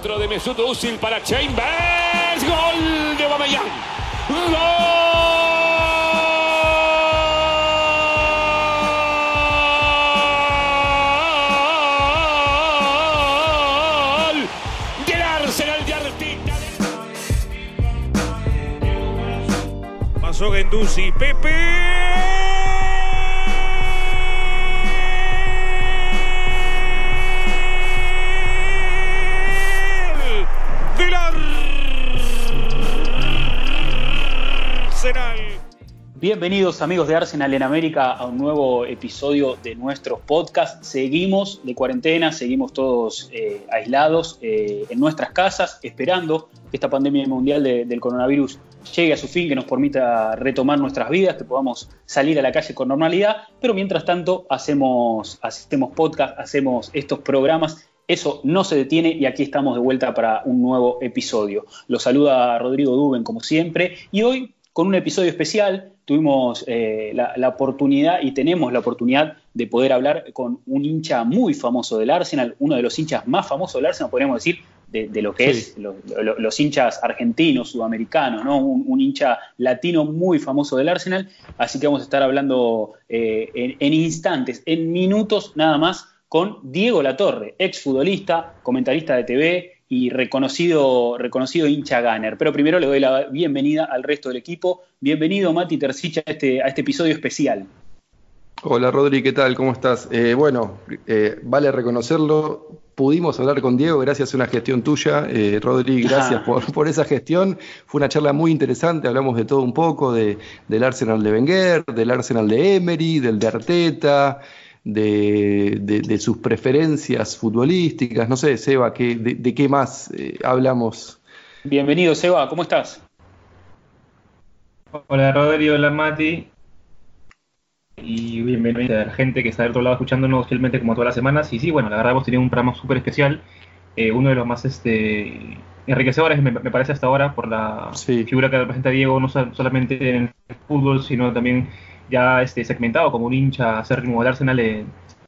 Centro de Mesut Özil para Chambers. Gol de Aubameyang. ¡Gol! Del Arsenal de Arteta. Pasó Guendouzi, Pepe. Del Arsenal. Bienvenidos amigos de Arsenal en América a un nuevo episodio de nuestros podcasts. Seguimos de cuarentena, seguimos todos aislados en nuestras casas, esperando que esta pandemia mundial del coronavirus llegue a su fin, que nos permita retomar nuestras vidas, que podamos salir a la calle con normalidad, pero mientras tanto hacemos podcast, hacemos estos programas. Eso no se detiene y aquí estamos de vuelta para un nuevo episodio. Los saluda Rodrigo Duben como siempre y hoy con un episodio especial tuvimos la oportunidad y tenemos la oportunidad de poder hablar con un hincha muy famoso del Arsenal, uno de los hinchas más famosos del Arsenal, podríamos decir, de lo que es los hinchas argentinos, sudamericanos, ¿no? Un hincha latino muy famoso del Arsenal, así que vamos a estar hablando en instantes, en minutos nada más, con Diego Latorre, exfutbolista, comentarista de TV y reconocido hincha gunner. Pero primero le doy la bienvenida al resto del equipo. Bienvenido Mati Terzic a este episodio especial. Hola Rodri, ¿qué tal? ¿Cómo estás? Vale reconocerlo, pudimos hablar con Diego gracias a una gestión tuya. Rodri, gracias por esa gestión. Fue una charla muy interesante, hablamos de todo un poco, del Arsenal de Wenger, del Arsenal de Emery, del de Arteta, de sus preferencias futbolísticas. No sé, Seba, ¿de qué más hablamos? Bienvenido, Seba, ¿cómo estás? Hola Rodri, hola Mati. Y bienvenido a la gente que está del otro lado escuchándonos fielmente como todas las semanas. Y sí, bueno, la verdad hemos tenido un programa súper especial, uno de los más enriquecedores me parece hasta ahora, por la figura que representa Diego, no solamente en el fútbol, sino también ya segmentado como un hincha acérrimo del Arsenal,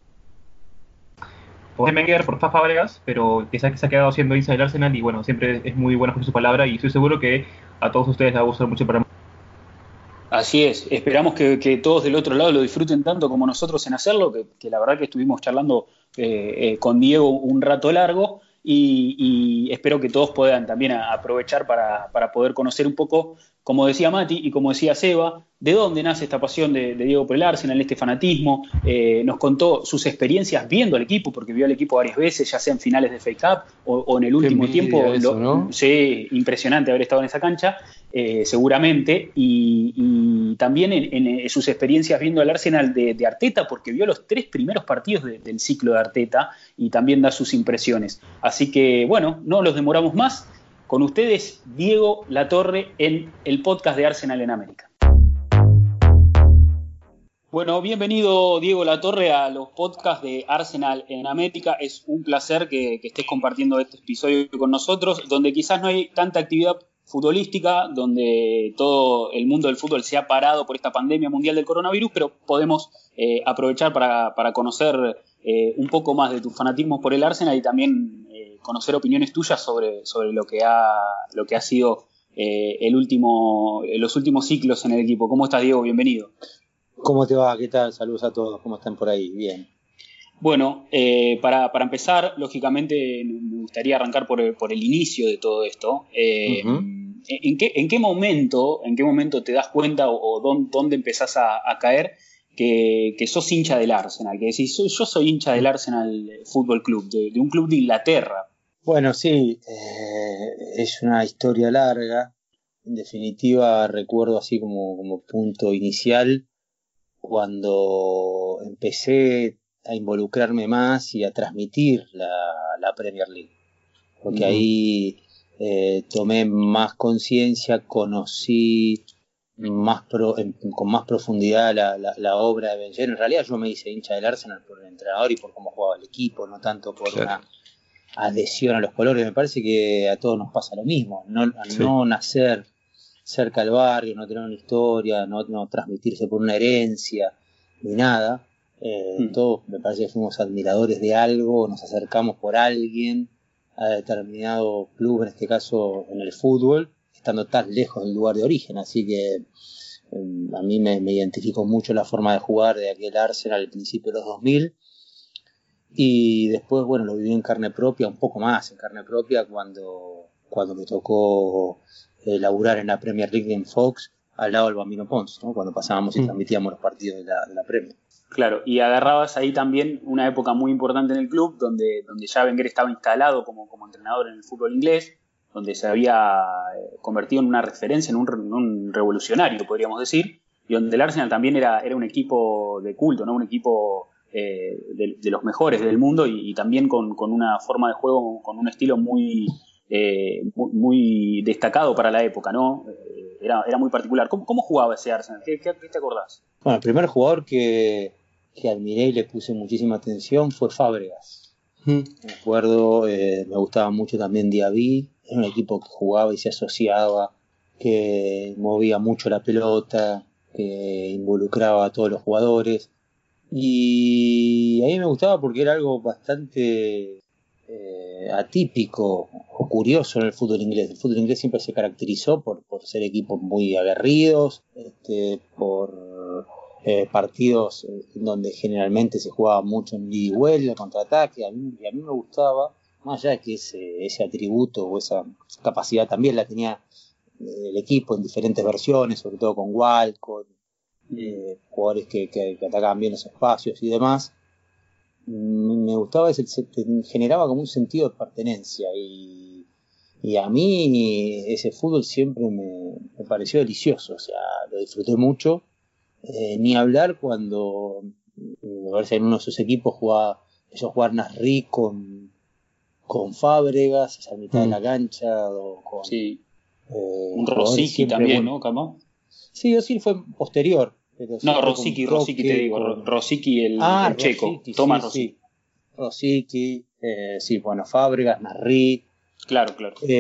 por Wenger, por Fábregas, pero que se ha quedado siendo hincha del Arsenal y bueno, siempre es muy bueno con su palabra y estoy seguro que a todos ustedes les va a gustar mucho el programa. Así es, esperamos que todos del otro lado lo disfruten tanto como nosotros en hacerlo, que la verdad que estuvimos charlando con Diego un rato largo y espero que todos puedan también aprovechar para poder conocer un poco, como decía Mati y como decía Seba, de dónde nace esta pasión de Diego por el Arsenal, este fanatismo. Nos contó sus experiencias viendo al equipo, porque vio al equipo varias veces, ya sea en finales de FA Cup o en el último tiempo. ¿No? Sí, impresionante haber estado en esa cancha, seguramente, y también en sus experiencias viendo al Arsenal de Arteta, porque vio los 3 primeros partidos del ciclo de Arteta y también da sus impresiones. Así que, bueno, no los demoramos más. Con ustedes, Diego Latorre en el podcast de Arsenal en América. Bueno, bienvenido Diego Latorre a los podcasts de Arsenal en América. Es un placer que estés compartiendo este episodio con nosotros, donde quizás no hay tanta actividad futbolística, donde todo el mundo del fútbol se ha parado por esta pandemia mundial del coronavirus, pero podemos aprovechar para conocer un poco más de tu fanatismo por el Arsenal y también conocer opiniones tuyas sobre lo que ha sido los últimos ciclos en el equipo. ¿Cómo estás, Diego? Bienvenido. ¿Cómo te va? ¿Qué tal? Saludos a todos. ¿Cómo están por ahí? Bien. Bueno, para empezar, lógicamente me gustaría arrancar por el inicio de todo esto. ¿En qué momento te das cuenta o dónde empezás a caer que sos hincha del Arsenal? Que decís, yo soy hincha del Arsenal Fútbol Club, de un club de Inglaterra. Bueno, sí, es una historia larga. En definitiva, recuerdo así como punto inicial cuando empecé a involucrarme más y a transmitir la Premier League. Porque ahí tomé más conciencia, conocí con más profundidad la obra de Wenger. En realidad yo me hice hincha del Arsenal por el entrenador y por cómo jugaba el equipo, no tanto por una adhesión a los colores. Me parece que a todos nos pasa lo mismo, no nacer cerca del barrio, no tener una historia, no transmitirse por una herencia ni nada. Todos me parece que fuimos admiradores de algo, nos acercamos por alguien a determinado club, en este caso en el fútbol, estando tan lejos del lugar de origen. Así que a mí me identificó mucho la forma de jugar de aquel Arsenal al principio de los 2000, y después, bueno, lo viví en carne propia, un poco más en carne propia, cuando me tocó laburar en la Premier League en Fox, al lado del Bambino Pons, ¿no? Cuando pasábamos y transmitíamos los partidos de la Premier. Claro, y agarrabas ahí también una época muy importante en el club, donde ya Wenger estaba instalado como entrenador en el fútbol inglés, donde se había convertido en una referencia, en un revolucionario, podríamos decir, y donde el Arsenal también era un equipo de culto, ¿no? Un equipo de los mejores del mundo, y también con una forma de juego, con un estilo muy destacado para la época, ¿no? Era muy particular. ¿Cómo jugaba ese Arsenal? ¿Qué te acordás? Bueno, el primer jugador que admiré y le puse muchísima atención fue Fábregas. Me acuerdo, me gustaba mucho también Diaby. Era un equipo que jugaba y se asociaba, que movía mucho la pelota, que involucraba a todos los jugadores. Y a mí me gustaba porque era algo bastante atípico o curioso en el fútbol inglés. El fútbol inglés siempre se caracterizó por ser equipos muy aguerridos, por partidos donde generalmente se jugaba mucho en ida y vuelta, contraataque. A mí me gustaba, más allá de que ese atributo o esa capacidad también la tenía el equipo en diferentes versiones, sobre todo con Walcott, jugadores que atacaban bien los espacios y demás. Me gustaba, generaba como un sentido de pertenencia, y a mí ese fútbol siempre me pareció delicioso, o sea, lo disfruté mucho. Ni hablar cuando me parece en uno de sus equipos empezó a jugar Nasri con Fábregas a mitad de la cancha, o con un Rosicky también, ¿no? ¿Cómo? Sí, Özil fue posterior. No, Rosicky te digo, Rosicky el checo, Tomás Rosicky. Rosicky, bueno, Fábregas, Nasri. Claro.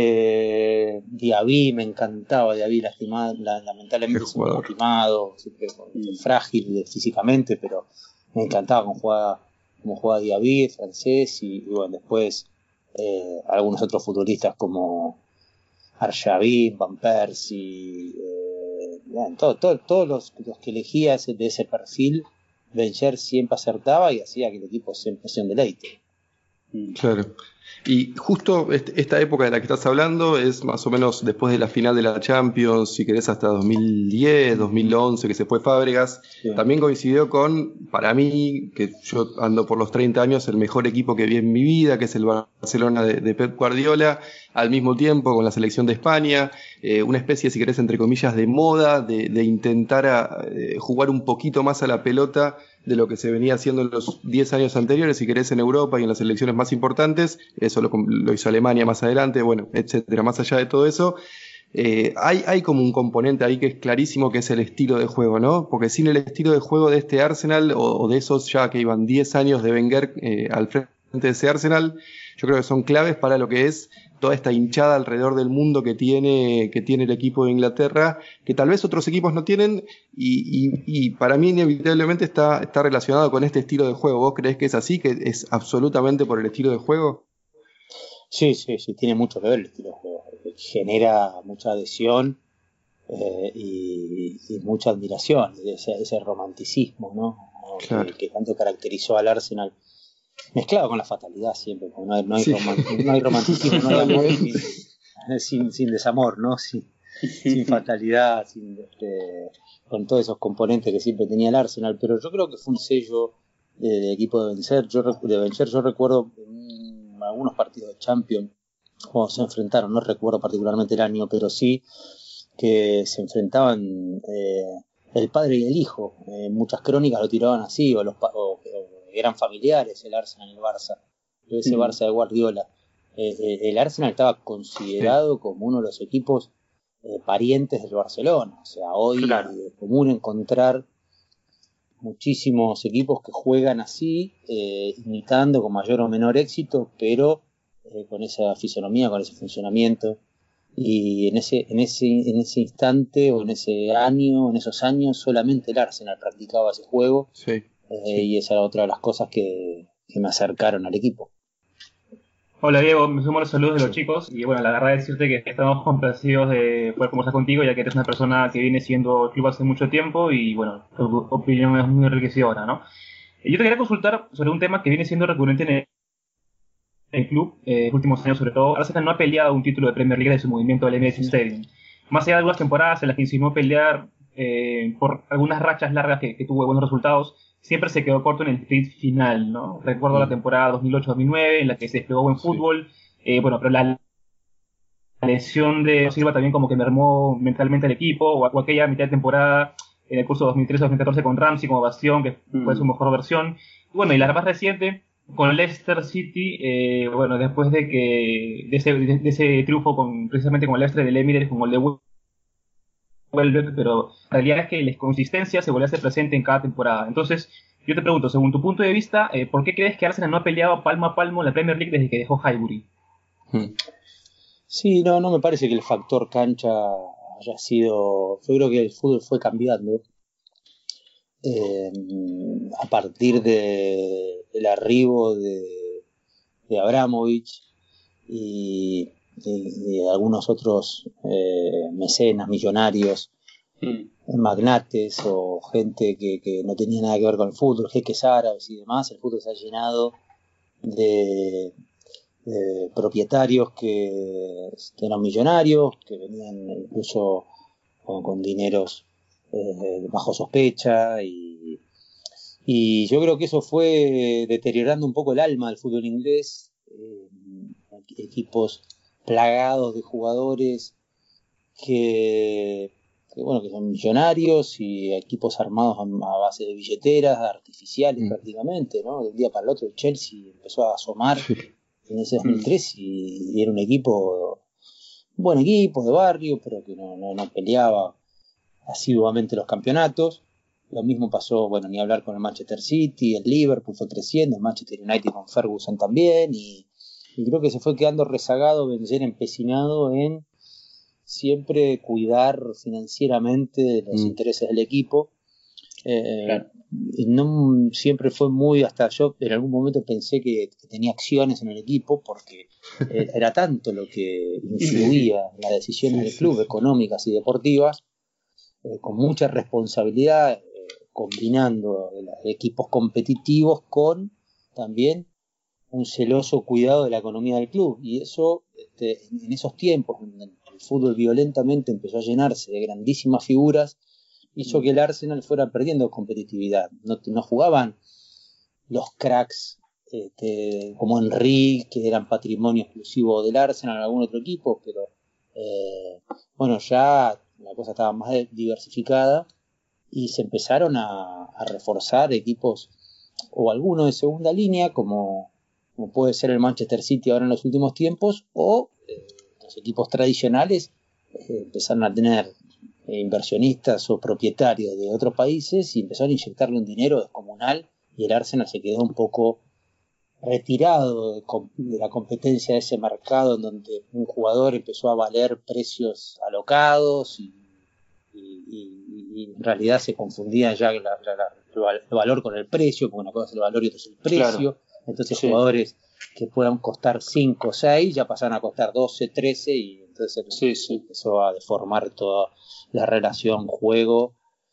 Diaby, me encantaba Diaby, lamentablemente es un lastimado, siempre frágil físicamente, pero me encantaba cómo jugaba Diaby, el francés, y bueno, después algunos otros futbolistas como Arshavin, Van Persie, todos los que elegía de ese perfil, Wenger siempre acertaba y hacía que el equipo siempre sea un deleite. Claro. Y justo esta época de la que estás hablando es más o menos después de la final de la Champions, si querés hasta 2010, 2011, que se fue Fábregas. Sí. También coincidió con, para mí, que yo ando por los 30 años, el mejor equipo que vi en mi vida, que es el Barcelona de Pep Guardiola, al mismo tiempo con la selección de España, una especie, si querés, entre comillas, de moda, de intentar jugar un poquito más a la pelota de lo que se venía haciendo en los 10 años anteriores, si querés, en Europa y en las selecciones más importantes. Eso lo hizo Alemania más adelante, bueno, etcétera. Más allá de todo eso, hay como un componente ahí que es clarísimo, que es el estilo de juego, ¿no? Porque sin el estilo de juego de este Arsenal, o de esos ya que iban 10 años de Wenger al frente de ese Arsenal, yo creo que son claves para lo que es toda esta hinchada alrededor del mundo que tiene el equipo de Inglaterra, que tal vez otros equipos no tienen, y para mí inevitablemente está relacionado con este estilo de juego. ¿Vos creés que es así, que es absolutamente por el estilo de juego? Sí, tiene mucho que ver el estilo de juego. Genera mucha adhesión y mucha admiración, ese romanticismo, ¿no? Claro. que tanto caracterizó al Arsenal, mezclado con la fatalidad siempre, porque no hay romanticismo, no hay amor sin desamor, ¿no? Sin fatalidad, con todos esos componentes que siempre tenía el Arsenal. Pero yo creo que fue un sello del equipo de Wenger. Yo recuerdo algunos partidos de Champions cuando se enfrentaron, no recuerdo particularmente el año, pero sí que se enfrentaban el padre y el hijo. Muchas crónicas lo tiraban así, o eran familiares, el Arsenal y el Barça, ese Barça de Guardiola. El Arsenal estaba considerado como uno de los equipos parientes del Barcelona. O sea, hoy es común encontrar muchísimos equipos que juegan así, imitando con mayor o menor éxito, pero con esa fisonomía, con ese funcionamiento. Y en ese instante, o en esos años, solamente el Arsenal practicaba ese juego. Sí. Y esa era otra de las cosas que me acercaron al equipo. Hola Diego, me sumo a los saludos de los chicos y bueno, la verdad es decirte que estamos complacidos de poder conversar contigo ya que eres una persona que viene siguiendo el club hace mucho tiempo y bueno, tu opinión es muy enriquecedora, ¿no? Yo te quería consultar sobre un tema que viene siendo recurrente en el club, en los últimos años sobre todo. Arsenal no ha peleado un título de Premier League desde su movimiento del Emirates Stadium. Más allá de algunas temporadas en las que insinuó pelear por algunas rachas largas que tuvo buenos resultados, siempre se quedó corto en el sprint final, ¿no? Recuerdo la temporada 2008-2009 en la que se desplegó buen fútbol, bueno, pero la lesión de Silva también como que mermó mentalmente al equipo, o aquella mitad de temporada en el curso 2013-2014 con Ramsey como bastión, que fue su mejor versión. Y bueno, y la más reciente con Leicester City, bueno, después de ese triunfo precisamente con el Leicester del Emirates, con el de Welbeck, pero la realidad es que la inconsistencia se vuelve a hacer presente en cada temporada. Entonces, yo te pregunto, según tu punto de vista, ¿por qué crees que Arsenal no ha peleado palmo a palmo en la Premier League desde que dejó Highbury? Sí, no me parece que el factor cancha haya sido. Yo creo que el fútbol fue cambiando a partir del arribo de Abramovich y algunos otros mecenas, millonarios, magnates o gente que no tenía nada que ver con el fútbol, jeques árabes y demás. El fútbol se ha llenado de propietarios que eran millonarios, que venían incluso con dineros bajo sospecha y yo creo que eso fue deteriorando un poco el alma del fútbol inglés. Equipos plagados de jugadores que son millonarios y equipos armados a base de billeteras artificiales prácticamente, ¿no? De un día para el otro el Chelsea empezó a asomar en ese 2003 y era un buen equipo de barrio, pero que no peleaba asiduamente los campeonatos. Lo mismo pasó, bueno, ni hablar con el Manchester City, el Liverpool fue creciendo, el Manchester United con Ferguson también, y creo que se fue quedando rezagado, Wenger empecinado en siempre cuidar financieramente los intereses del equipo. Claro. Y no siempre fue muy, hasta yo en algún momento pensé que tenía acciones en el equipo porque era tanto lo que influía en las decisiones del club, económicas y deportivas, con mucha responsabilidad, combinando equipos competitivos con también un celoso cuidado de la economía del club. Y eso, en esos tiempos, donde el fútbol violentamente empezó a llenarse de grandísimas figuras, hizo que el Arsenal fuera perdiendo competitividad. No jugaban los cracks como Henry, que eran patrimonio exclusivo del Arsenal o algún otro equipo, pero ya la cosa estaba más diversificada y se empezaron a reforzar equipos o algunos de segunda línea, como puede ser el Manchester City ahora en los últimos tiempos, o los equipos tradicionales empezaron a tener inversionistas o propietarios de otros países y empezaron a inyectarle un dinero descomunal y el Arsenal se quedó un poco retirado de la competencia de ese mercado en donde un jugador empezó a valer precios alocados y en realidad se confundía ya el valor con el precio, porque una cosa es el valor y otra es el precio. Claro. Entonces jugadores que puedan costar 5 o 6 ya pasaron a costar 12, 13 y entonces empezó a deformar toda la relación juego,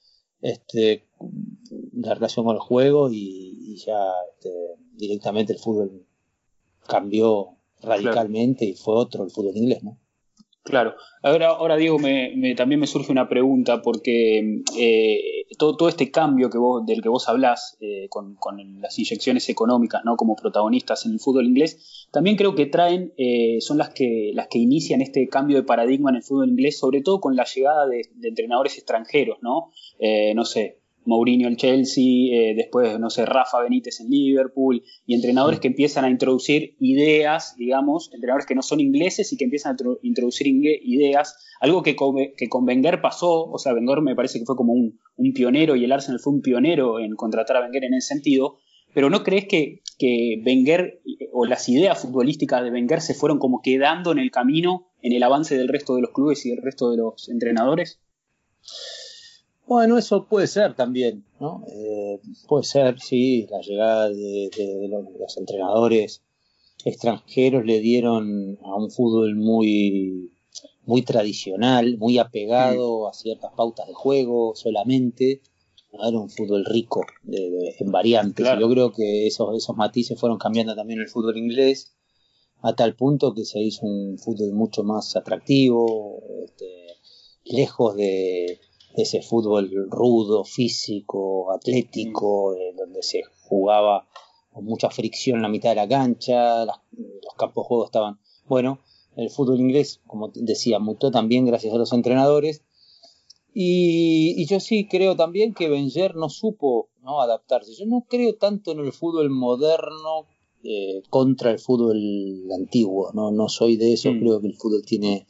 la relación con el juego y ya directamente el fútbol cambió radicalmente y fue otro el fútbol inglés, ¿no? Claro. Ahora Diego, también me surge una pregunta porque todo este cambio del que vos hablás con las inyecciones económicas, ¿no? Como protagonistas en el fútbol inglés, también creo que son las que inician este cambio de paradigma en el fútbol inglés, sobre todo con la llegada de entrenadores extranjeros, ¿no? No sé, Mourinho en Chelsea, después, no sé, Rafa Benítez en Liverpool, y entrenadores que empiezan a introducir ideas, digamos, entrenadores que no son ingleses y que empiezan a introducir ideas, algo que con Wenger pasó. O sea, Wenger me parece que fue como un pionero y el Arsenal fue un pionero en contratar a Wenger en ese sentido, pero ¿no crees que Wenger o las ideas futbolísticas de Wenger se fueron como quedando en el camino, en el avance del resto de los clubes y del resto de los entrenadores? Bueno, eso puede ser también, ¿no? Puede ser, sí, la llegada de los entrenadores extranjeros le dieron a un fútbol muy, muy tradicional, muy apegado a ciertas pautas de juego solamente. Era un fútbol rico en variantes. Claro. Y yo creo que esos matices fueron cambiando también el fútbol inglés, a tal punto que se hizo un fútbol mucho más atractivo, lejos de ese fútbol rudo, físico, atlético, donde se jugaba con mucha fricción en la mitad de la cancha, los campos de juego estaban... Bueno, el fútbol inglés, como decía, mutó también gracias a los entrenadores, y yo sí creo también que Wenger no supo, ¿no?, adaptarse. Yo no creo tanto en el fútbol moderno contra el fútbol antiguo, no soy de eso. Creo que el fútbol tiene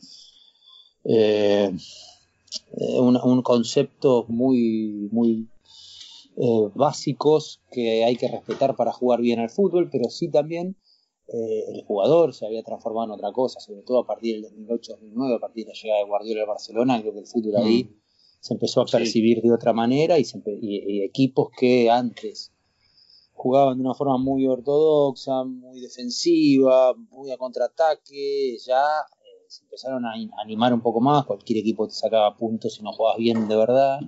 un concepto muy, muy básicos que hay que respetar para jugar bien al fútbol, pero sí también el jugador se había transformado en otra cosa, sobre todo a partir del 2008-2009, a partir de la llegada de Guardiola al Barcelona. Creo que el fútbol ahí se empezó a percibir de otra manera, y equipos que antes jugaban de una forma muy ortodoxa, muy defensiva, muy a contraataque, ya se empezaron a animar un poco más. Cualquier equipo te sacaba puntos si no jugabas bien de verdad,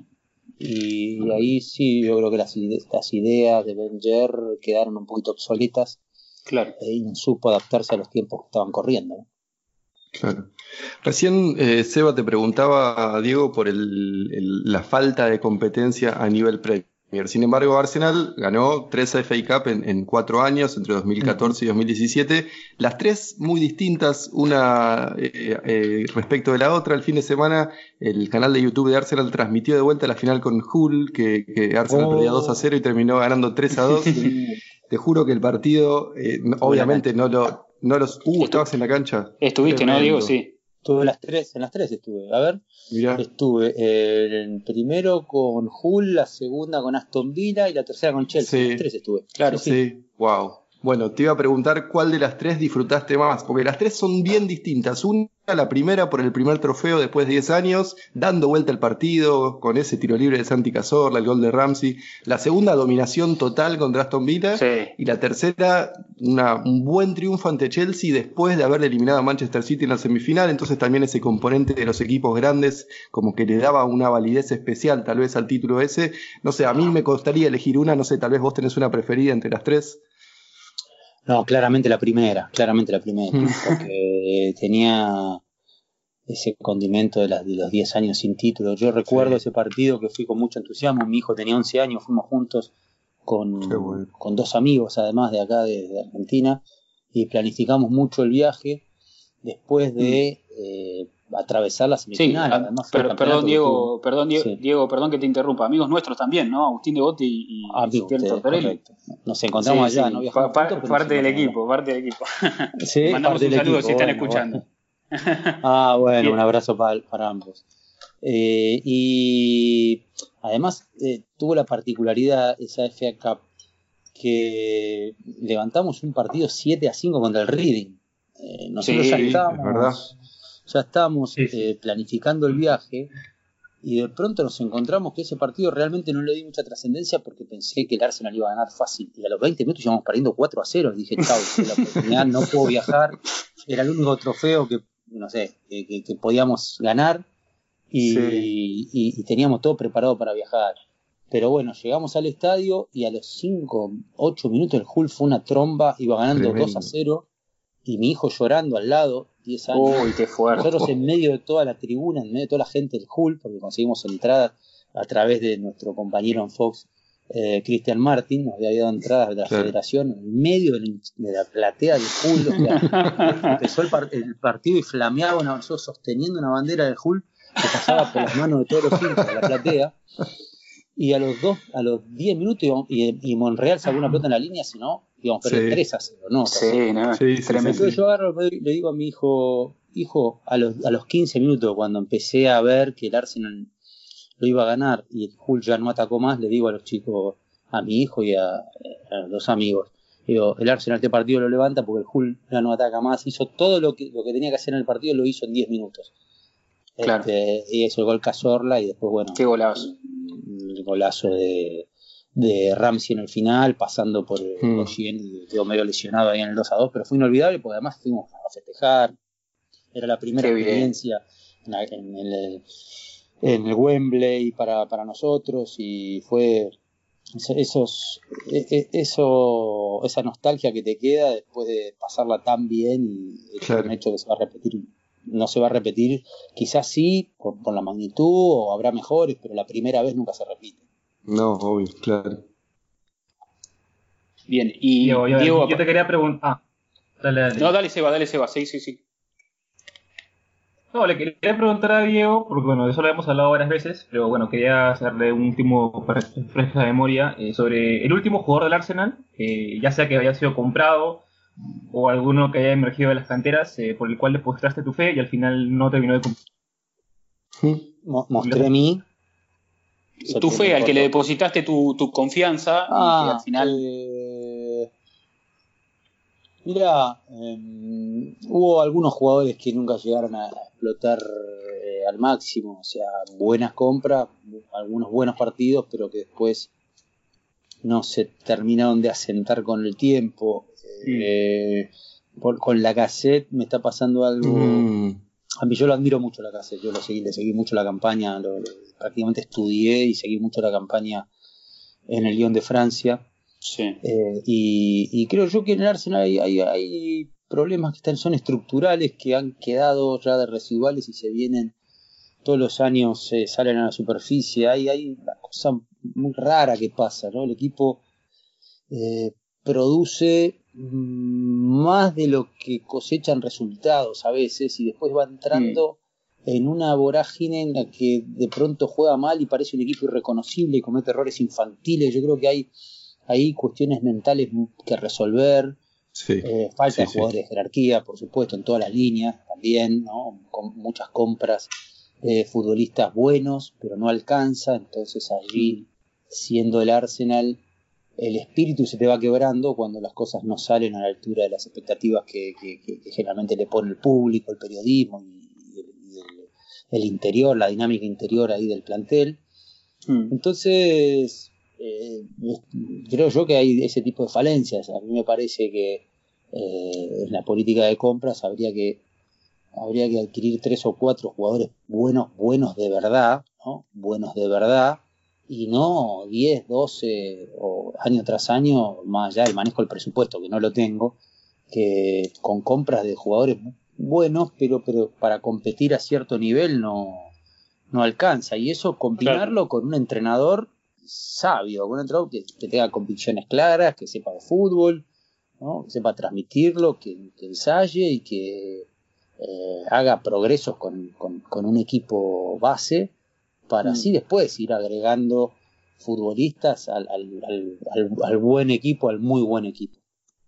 y ahí sí yo creo que las ideas de Wenger quedaron un poquito obsoletas. Claro. Y no supo adaptarse a los tiempos que estaban corriendo, ¿no? Claro. Recién Seba te preguntaba, Diego, por la falta de competencia a nivel Premier. Sin embargo, Arsenal ganó 3 FA Cup en 4 años, entre 2014 y 2017, las 3 muy distintas, una respecto de la otra. El fin de semana el canal de YouTube de Arsenal transmitió de vuelta la final con Hull, que Arsenal perdía 2-0 y terminó ganando 3-2. Te juro que el partido, obviamente no los... ¿estabas en la cancha? Estuviste, Tremendo. ¿no, Diego? Sí. Estuve en las tres estuve. A ver, Mirá. estuve el primero con Hull, la segunda con Aston Villa y la tercera con Chelsea. Sí. Las 3 estuve. Claro. Sí, wow. Bueno, te iba a preguntar cuál de las 3 disfrutaste más, porque las 3 son bien distintas. Una, la primera por el primer trofeo después de 10 años, dando vuelta al partido, con ese tiro libre de Santi Cazorla, el gol de Ramsey. La segunda, dominación total contra Aston Villa. Sí. Y la tercera, un buen triunfo ante Chelsea después de haber eliminado a Manchester City en la semifinal. Entonces también ese componente de los equipos grandes como que le daba una validez especial tal vez al título ese. No sé, a mí me costaría elegir una, no sé, tal vez vos tenés una preferida entre las 3. No, claramente la primera, porque tenía ese condimento de los 10 años sin título. Yo recuerdo ese partido que fui con mucho entusiasmo. Mi hijo tenía 11 años, fuimos juntos con 2 amigos, además de acá de Argentina, y planificamos mucho el viaje después de atravesar la semifinal. Sí, Además, perdón, Diego, Sí. Diego, perdón que te interrumpa. Amigos nuestros también, ¿no? Agustín de Bote y Ezequiel Tortorelli. Correcto. Nos encontramos allá, ¿no? Viajamos juntos, pero parte nos del encontramos. equipo. Sí, mandamos parte un del saludo equipo, si están bueno, escuchando. Un abrazo para ambos. Y además tuvo la particularidad esa FA Cup que levantamos un partido 7-5 contra el Reading. Nosotros Sí, ya es verdad. estábamos planificando el viaje, y de pronto nos encontramos que ese partido realmente no le di mucha trascendencia porque pensé que el Arsenal iba a ganar fácil, y a los 20 minutos íbamos perdiendo 4-0 y dije, chau, la oportunidad, no puedo viajar. Era el único trofeo que podíamos ganar, y teníamos todo preparado para viajar. Pero bueno, llegamos al estadio y a los 5-8 minutos el Hull fue una tromba, iba ganando 2-0, y mi hijo llorando al lado, 10 años. Uy, qué fuerte. Nosotros en medio de toda la tribuna, en medio de toda la gente del Hull, porque conseguimos entradas a través de nuestro compañero en Fox, Christian Martin, nos había dado entradas de la federación, en medio de la platea del Hull. O sea, empezó el partido y flameaba nosotros sosteniendo una bandera del Hull que pasaba por las manos de todos los hinchas de la platea. Y a los 10 minutos y Monreal sacó una pelota en la línea, si no, íbamos a perder 3-0, ¿no? Entonces yo agarro, le digo a mi hijo, a los 15 minutos, cuando empecé a ver que el Arsenal lo iba a ganar y el Hull ya no atacó más, le digo a los chicos, a mi hijo y a los amigos, digo, el Arsenal este partido lo levanta porque el Hull ya no ataca más. Hizo todo lo que tenía que hacer en el partido, lo hizo en 10 minutos. Y hizo el gol Cazorla, y después, bueno, qué golazo. el golazo de de Ramsey en el final, pasando por Oshien, y quedó medio lesionado ahí en el 2-2, pero fue inolvidable porque además fuimos a festejar. Era la primera experiencia en el Wembley para nosotros, y fue esa nostalgia que te queda después de pasarla tan bien, y es un hecho que se va a repetir. No se va a repetir, quizás sí, por la magnitud, o habrá mejores, pero la primera vez nunca se repite. No, obvio, claro. Bien, y Diego, yo te quería preguntar. Dale. No, dale Seba, sí. No, le quería preguntar a Diego, porque bueno, de eso lo hemos hablado varias veces, pero bueno, quería hacerle un último fresca de memoria sobre el último jugador del Arsenal, ya sea que haya sido comprado o alguno que haya emergido de las canteras, por el cual depositaste tu fe y al final no terminó de cumplir. Mostré mi... Tu fe, al que le depositaste tu confianza, y que al final... Mira, hubo algunos jugadores que nunca llegaron a explotar al máximo, o sea, buenas compras, algunos buenos partidos, pero que después no se terminaron de asentar con el tiempo. Con Lacazette me está pasando algo. A mí yo lo admiro mucho, Lacazette, yo le seguí mucho la campaña, prácticamente estudié y seguí mucho la campaña en el Lyon de Francia. Sí. Y creo yo que en el Arsenal hay problemas que son estructurales, que han quedado ya de residuales y se vienen todos los años, salen a la superficie. Hay una cosa muy rara que pasa, ¿no? El equipo produce más de lo que cosechan resultados a veces, y después va entrando en una vorágine en la que de pronto juega mal y parece un equipo irreconocible y comete errores infantiles. Yo creo que hay cuestiones mentales que resolver. Falta de jugadores de jerarquía, por supuesto, en todas las líneas también, ¿no? Con muchas compras de futbolistas buenos, pero no alcanza. Entonces allí, siendo el Arsenal, el espíritu se te va quebrando cuando las cosas no salen a la altura de las expectativas que generalmente le pone el público, el periodismo y el interior, la dinámica interior ahí del plantel. Entonces, creo yo que hay ese tipo de falencias. A mí me parece que en la política de compras habría que adquirir 3 o 4 jugadores buenos de verdad, ¿no? Buenos de verdad, y no 10, 12 o año tras año, más allá del manejo del presupuesto, que no lo tengo, que con compras de jugadores buenos, pero para competir a cierto nivel no alcanza. Y eso combinarlo con un entrenador sabio, con un entrenador que tenga convicciones claras, que sepa de fútbol, ¿no? Que sepa transmitirlo, que ensaye y que haga progresos con un equipo base, para así después ir agregando futbolistas al buen equipo, al muy buen equipo.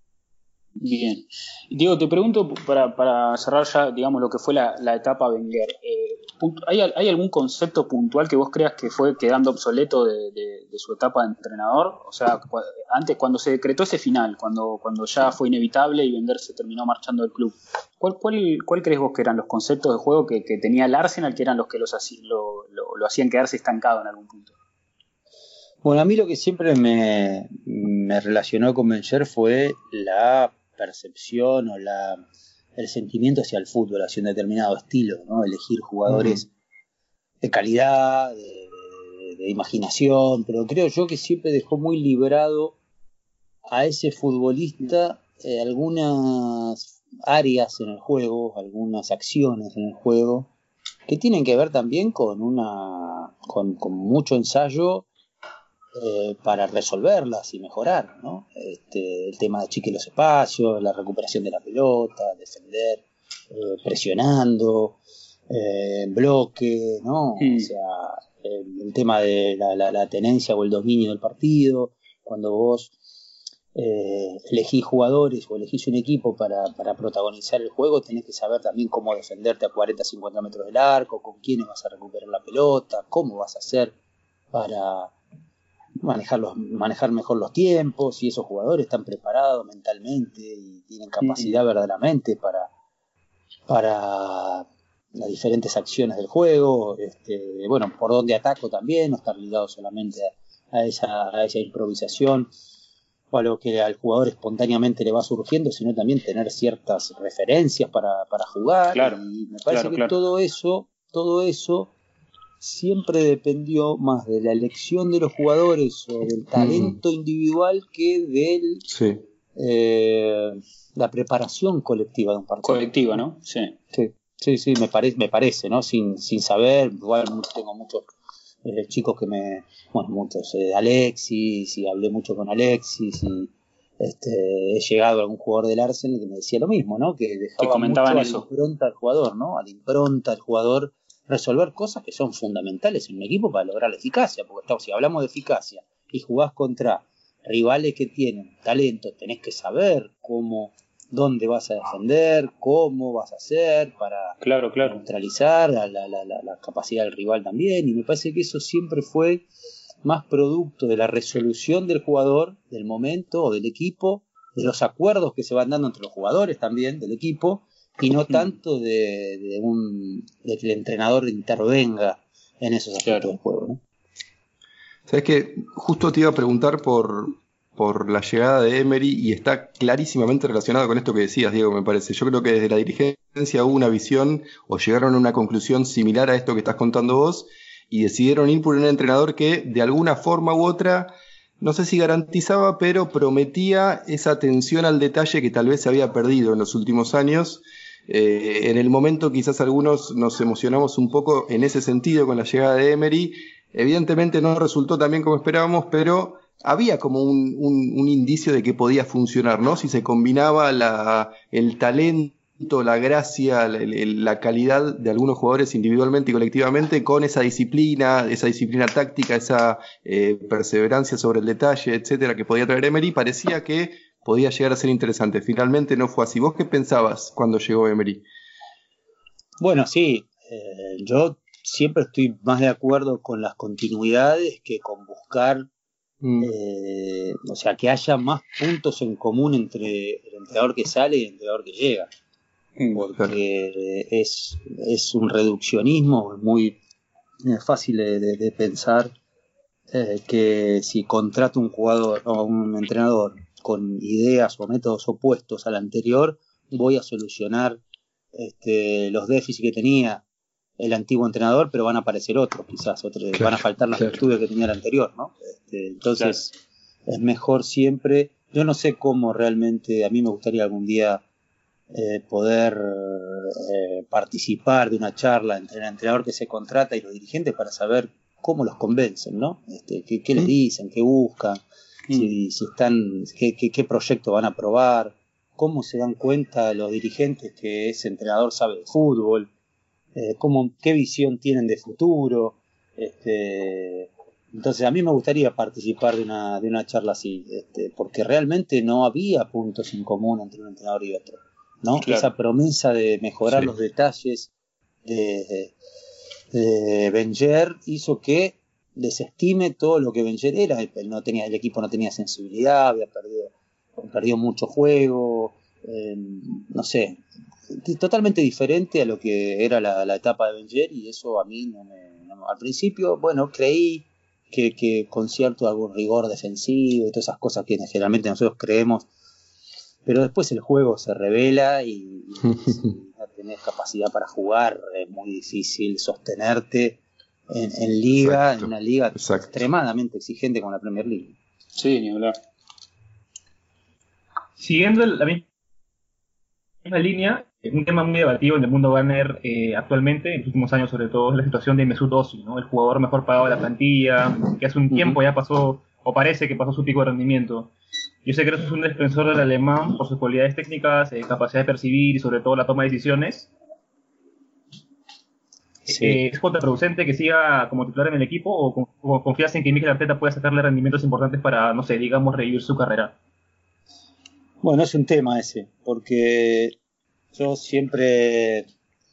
Bien. Diego, te pregunto para cerrar ya, digamos, lo que fue la etapa Wenger. ¿Hay algún concepto puntual que vos creas que fue quedando obsoleto de su etapa de entrenador? O sea, antes, cuando se decretó ese final, cuando ya fue inevitable y Wenger se terminó marchando del club, ¿cuál crees vos que eran los conceptos de juego que tenía el Arsenal, que eran los que lo hacían quedarse estancado en algún punto? Bueno, a mí lo que siempre me relacionó con Wenger fue la percepción o el sentimiento hacia el fútbol, hacia un determinado estilo, ¿no? Elegir jugadores de calidad, de imaginación, pero creo yo que siempre dejó muy librado a ese futbolista algunas áreas en el juego, algunas acciones en el juego, que tienen que ver también con mucho ensayo para resolverlas y mejorar, ¿no? El tema de achique los espacios, la recuperación de la pelota, defender presionando, en bloque, ¿no? O sea, el tema de la tenencia o el dominio del partido. Cuando vos elegís jugadores o elegís un equipo para protagonizar el juego, tenés que saber también cómo defenderte a 40, 50 metros del arco, con quiénes vas a recuperar la pelota, cómo vas a hacer para manejar mejor los tiempos, si esos jugadores están preparados mentalmente y tienen capacidad verdaderamente para las diferentes acciones del juego, por dónde ataco también, no estar ligado solamente a esa improvisación o a lo que al jugador espontáneamente le va surgiendo, sino también tener ciertas referencias para jugar. Claro, y me parece que claro. todo eso siempre dependió más de la elección de los jugadores o del talento individual que de la preparación colectiva de un partido. Colectiva, ¿no? Sí. Sí, me parece, ¿no? Sin saber, igual tengo muchos chicos muchos, Alexis, y hablé mucho con Alexis, y he llegado a algún jugador del Arsenal que me decía lo mismo, ¿no? Que dejaba mucho a la impronta del jugador, ¿no? A la impronta del jugador resolver cosas que son fundamentales en un equipo para lograr la eficacia, porque si hablamos de eficacia y jugás contra rivales que tienen talento, tenés que saber dónde vas a defender, cómo vas a hacer para neutralizar la capacidad del rival también, y me parece que eso siempre fue más producto de la resolución del jugador, del momento o del equipo, de los acuerdos que se van dando entre los jugadores también del equipo, y no tanto de que el entrenador intervenga en esos aspectos del juego, ¿no? Sabes que justo te iba a preguntar por la llegada de Emery, y está clarísimamente relacionado con esto que decías, Diego, me parece. Yo creo que desde la dirigencia hubo una visión, o llegaron a una conclusión similar a esto que estás contando vos, y decidieron ir por un entrenador que de alguna forma u otra, no sé si garantizaba, pero prometía esa atención al detalle que tal vez se había perdido en los últimos años. En el momento quizás algunos nos emocionamos un poco en ese sentido con la llegada de Emery. Evidentemente no resultó tan bien como esperábamos, pero había como un indicio de que podía funcionar, ¿no? Si se combinaba el talento, la gracia, la calidad de algunos jugadores individualmente y colectivamente con esa disciplina táctica, esa perseverancia sobre el detalle, etcétera, que podía traer Emery, parecía que podía llegar a ser interesante. Finalmente no fue así. ¿Vos qué pensabas cuando llegó Emery? Bueno, sí, yo siempre estoy más de acuerdo con las continuidades que con buscar o sea, que haya más puntos en común entre el entrenador que sale y el entrenador que llega, porque es un reduccionismo muy fácil de pensar que si contrato un jugador o un entrenador con ideas o métodos opuestos al anterior, voy a solucionar los déficits que tenía el antiguo entrenador, pero van a aparecer otros, quizás van a faltar las virtudes que tenía el anterior, ¿no? Entonces es mejor siempre. Yo no sé cómo realmente, a mí me gustaría algún día poder participar de una charla entre el entrenador que se contrata y los dirigentes para saber cómo los convencen, ¿no? ¿Qué les dicen? ¿Qué buscan? Si están, qué proyecto van a probar, cómo se dan cuenta los dirigentes que ese entrenador sabe de fútbol, qué visión tienen de futuro. Entonces a mí me gustaría participar de una charla así, porque realmente no había puntos en común entre un entrenador y otro, ¿no? Claro. Esa promesa de mejorar los detalles de Wenger hizo que desestime todo lo que Wenger era. El equipo no tenía sensibilidad, había perdido mucho juego, no sé, totalmente diferente a lo que era la etapa de Wenger, y eso a mí al principio, bueno, creí que con cierto algún rigor defensivo y todas esas cosas que generalmente nosotros creemos, pero después el juego se revela y si no tenés capacidad para jugar es muy difícil sostenerte en liga, en una liga extremadamente exigente como la Premier League. Sí, ni hablar. Siguiendo la misma línea, un tema muy debatido en el mundo gamer actualmente, en los últimos años sobre todo, es la situación de Mesut Özil, ¿no? El jugador mejor pagado de la plantilla, que hace un tiempo ya pasó, o parece que pasó su pico de rendimiento. Yo sé que eres un defensor del alemán por sus cualidades técnicas, capacidad de percibir y sobre todo la toma de decisiones. Sí. ¿Es contraproducente que siga como titular en el equipo o confías en que Mikel Arteta pueda sacarle rendimientos importantes para, no sé, digamos, revivir su carrera? Bueno, es un tema ese, porque yo siempre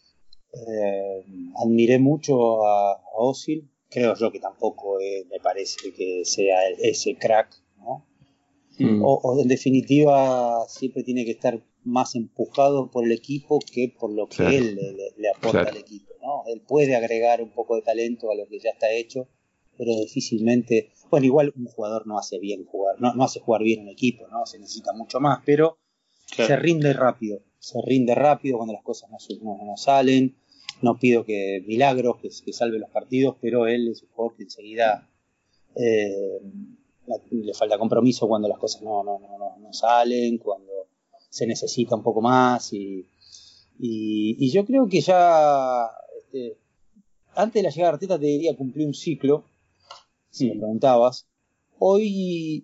admiré mucho a Özil. Creo yo que tampoco me parece que sea ese crack, ¿no? O en definitiva siempre tiene que estar más empujado por el equipo que por lo que él le aporta al equipo, ¿no? Él puede agregar un poco de talento a lo que ya está hecho, pero difícilmente. Bueno, igual un jugador no hace bien jugar, no hace jugar bien un equipo, ¿no? Se necesita mucho más, pero Claro. se rinde rápido cuando las cosas no salen. No pido que milagros, que salve los partidos, pero él es un jugador que enseguida le falta compromiso cuando las cosas no salen, cuando se necesita un poco más. Y yo creo que ya antes de la llegada de Arteta te diría cumplir un ciclo, si me preguntabas. Hoy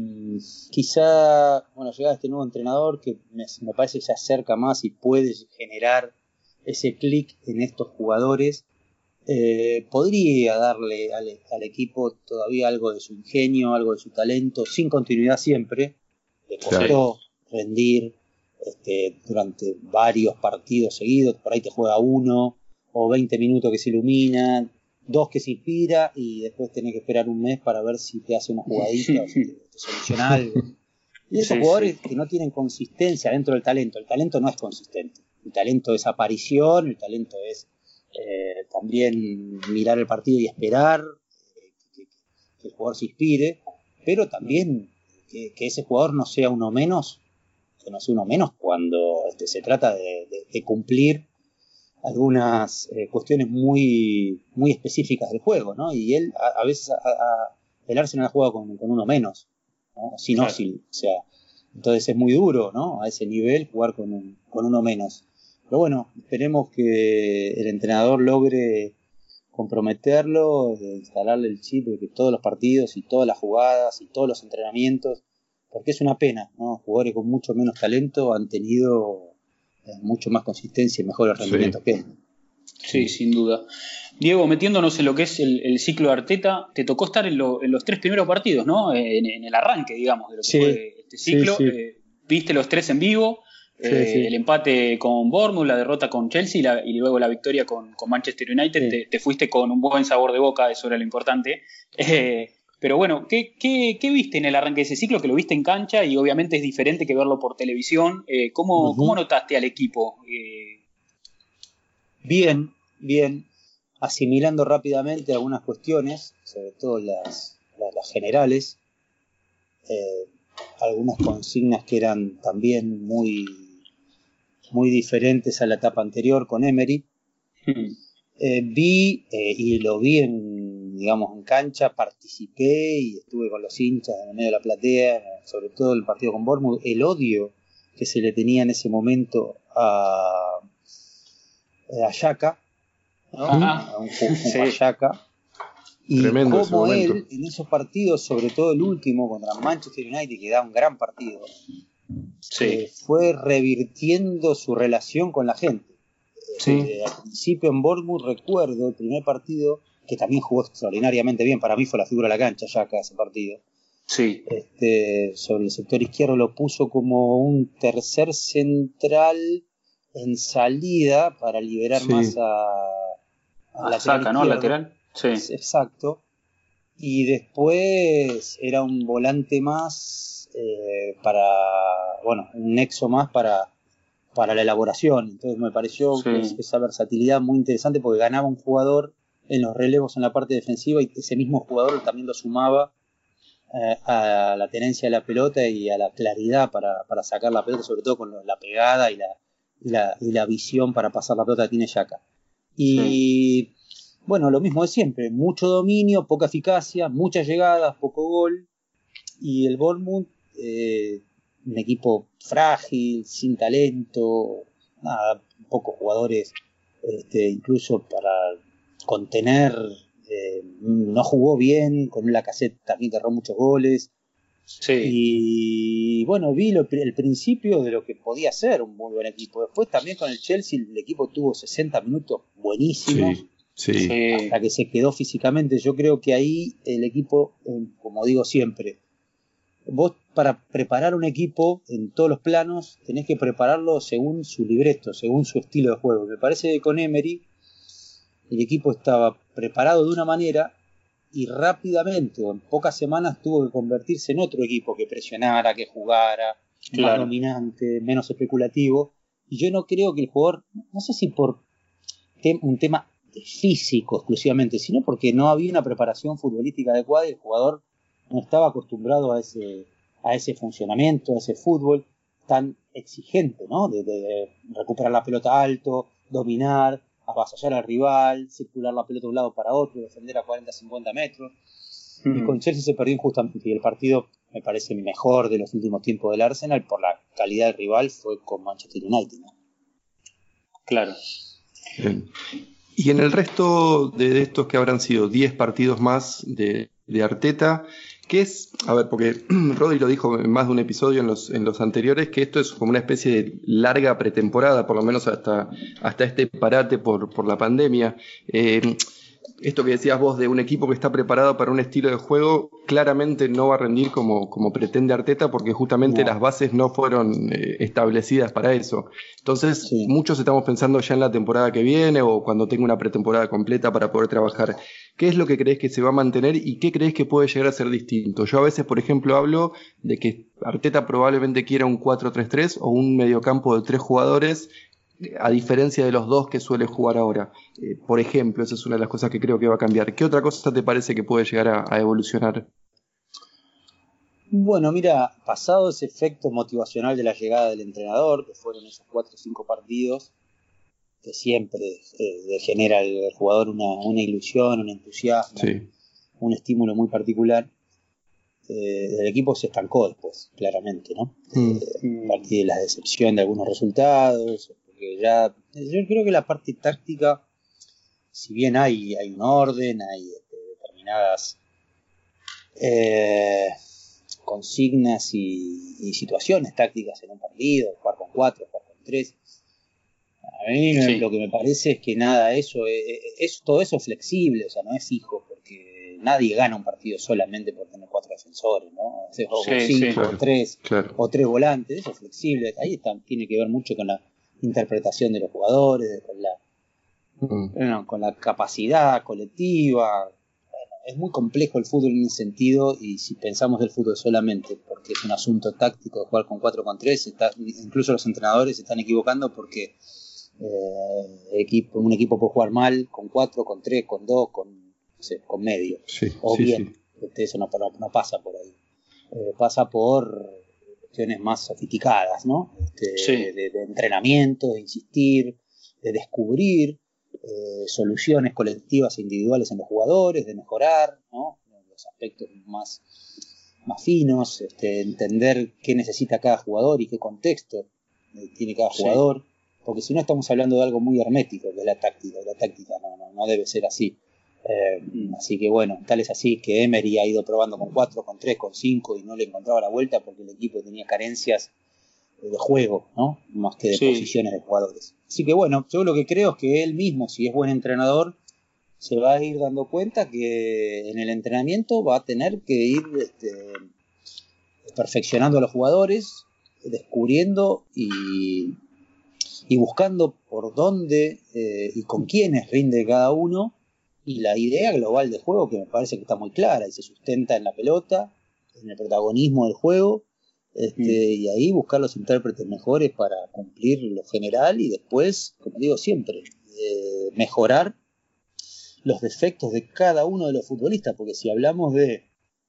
quizá, llegada este nuevo entrenador que me parece que se acerca más y puede generar ese clic en estos jugadores, podría darle al equipo todavía algo de su ingenio, algo de su talento, sin continuidad siempre. Le costó rendir durante varios partidos seguidos, por ahí te juega 1 o 20 minutos que se ilumina, 2 que se inspira y después tenés que esperar un mes para ver si te hace una jugadita o si te soluciona algo. Y esos jugadores que no tienen consistencia dentro del talento, el talento no es consistente, el talento es aparición, el talento es también mirar el partido y esperar que el jugador se inspire, pero también que ese jugador no sea uno menos, cuando se trata de cumplir algunas cuestiones muy, muy específicas del juego, ¿no? Y él a veces el Arsenal juega con uno menos, ¿no? Sin Özil, o sea, entonces es muy duro, ¿no? A ese nivel jugar con uno menos. Pero bueno, esperemos que el entrenador logre comprometerlo, instalarle el chip de que todos los partidos y todas las jugadas y todos los entrenamientos, porque es una pena, ¿no? Jugadores con mucho menos talento han tenido mucho más consistencia y mejores rendimientos que él. Sí, sin duda. Diego, metiéndonos en lo que es el ciclo de Arteta, te tocó estar en los 3 primeros partidos, ¿no? En el arranque, digamos, de lo que fue este ciclo. Sí. Viste los 3 en vivo, Sí. el empate con Bournemouth, la derrota con Chelsea y luego la victoria con Manchester United. Sí. Te fuiste con un buen sabor de boca, eso era lo importante. Pero bueno, ¿qué viste en el arranque de ese ciclo? Que lo viste en cancha y obviamente es diferente que verlo por televisión. ¿Cómo notaste al equipo? Bien, asimilando rápidamente algunas cuestiones, sobre todo las generales, algunas consignas que eran también muy, muy diferentes a la etapa anterior con Emery. Vi y lo vi en cancha, participé y estuve con los hinchas en el medio de la platea, sobre todo el partido con Bournemouth, el odio que se le tenía en ese momento a Xhaka, ¿no? A un Xhaka. Y tremendo cómo él, en esos partidos, sobre todo el último contra Manchester United, que da un gran partido, fue revirtiendo su relación con la gente. Al principio en Bournemouth recuerdo el primer partido, que también jugó extraordinariamente bien, para mí fue la figura de la cancha Xhaka ese partido. Sí. Sobre el sector izquierdo lo puso como un tercer central en salida para liberar más a Saka, ¿no? Al lateral. Sí. Exacto. Y después era un volante más un nexo más para la elaboración. Entonces me pareció esa versatilidad muy interesante porque ganaba un jugador en los relevos en la parte defensiva y ese mismo jugador también lo sumaba a la tenencia de la pelota y a la claridad para sacar la pelota, sobre todo con la pegada y la visión para pasar la pelota que tiene Xhaka. Y bueno, lo mismo de siempre, mucho dominio, poca eficacia, muchas llegadas, poco gol. Y el Bournemouth, un equipo frágil, sin talento, pocos jugadores, incluso para contener, no jugó bien, con un Lacazette también que erró muchos goles. Y bueno, vi el principio de lo que podía ser un muy buen equipo. Después también con el Chelsea el equipo tuvo 60 minutos buenísimos. Hasta que se quedó físicamente. Yo creo que ahí el equipo, como digo siempre, vos para preparar un equipo en todos los planos tenés que prepararlo según su libreto, según su estilo de juego. Me parece que con Emery el equipo estaba preparado de una manera y rápidamente o en pocas semanas tuvo que convertirse en otro equipo que presionara, que jugara, más dominante, menos especulativo. Y yo no creo que el jugador, no sé si por un tema físico exclusivamente, sino porque no había una preparación futbolística adecuada y el jugador no estaba acostumbrado a ese funcionamiento, a ese fútbol tan exigente, ¿no? De recuperar la pelota alto, dominar, avasallar al rival, circular la pelota de un lado para otro, defender a 40-50 metros. Y con Chelsea se perdió injustamente, y el partido me parece el mejor de los últimos tiempos del Arsenal por la calidad del rival fue con Manchester United, ¿no? Claro. Bien. Y en el resto de estos que habrán sido 10 partidos más de Arteta, ¿qué es? A ver, porque Rodri lo dijo en más de un episodio en los anteriores, que esto es como una especie de larga pretemporada, por lo menos hasta este parate por la pandemia. Esto que decías vos de un equipo que está preparado para un estilo de juego, claramente no va a rendir como pretende Arteta, porque justamente las bases no fueron establecidas para eso. Entonces, muchos estamos pensando ya en la temporada que viene o cuando tenga una pretemporada completa para poder trabajar. ¿Qué es lo que crees que se va a mantener y qué crees que puede llegar a ser distinto? Yo a veces, por ejemplo, hablo de que Arteta probablemente quiera un 4-3-3 o un mediocampo de 3 jugadores, a diferencia de los 2 que suele jugar ahora. Por ejemplo, esa es una de las cosas que creo que va a cambiar. ¿Qué otra cosa te parece que puede llegar a evolucionar? Bueno, mira, pasado ese efecto motivacional de la llegada del entrenador, que fueron esos 4 o 5 partidos, que siempre genera al jugador una ilusión, un entusiasmo, un estímulo muy particular, el equipo se estancó después, claramente, ¿no? A partir de la decepción de algunos resultados, porque ya, yo creo que la parte táctica, si bien hay un orden, hay determinadas consignas y situaciones tácticas en un partido, jugar con 4, jugar con 3. A mí lo que me parece es que nada, todo eso es flexible, o sea, no es fijo, porque nadie gana un partido solamente por tener 4 defensores, ¿no? O 5, o 3, o 3 volantes, eso es flexible. Ahí tiene que ver mucho con la interpretación de los jugadores, con la capacidad colectiva. Bueno, es muy complejo el fútbol en ese sentido, y si pensamos del fútbol solamente porque es un asunto táctico de jugar con 4 con 3, incluso los entrenadores se están equivocando, porque un equipo puede jugar mal con 4, con 3, con 2, con medio, eso no pasa por ahí, pasa por cuestiones más sofisticadas, ¿no? De entrenamiento, de insistir, de descubrir soluciones colectivas e individuales en los jugadores, de mejorar, ¿no? Los aspectos más finos, entender qué necesita cada jugador y qué contexto tiene cada jugador, porque si no estamos hablando de algo muy hermético, que es la táctica no debe ser así. Así que bueno, tal es así que Emery ha ido probando con 4, con 3, con 5 y no le encontraba la vuelta porque el equipo tenía carencias de juego, ¿no? Más que de posiciones de jugadores. Así que bueno, yo lo que creo es que él mismo, si es buen entrenador, se va a ir dando cuenta que en el entrenamiento va a tener que ir perfeccionando a los jugadores, descubriendo y buscando por dónde y con quiénes rinde cada uno, y la idea global de juego, que me parece que está muy clara y se sustenta en la pelota, en el protagonismo del juego, y ahí buscar los intérpretes mejores para cumplir lo general, y después, como digo siempre, mejorar los defectos de cada uno de los futbolistas, porque si hablamos de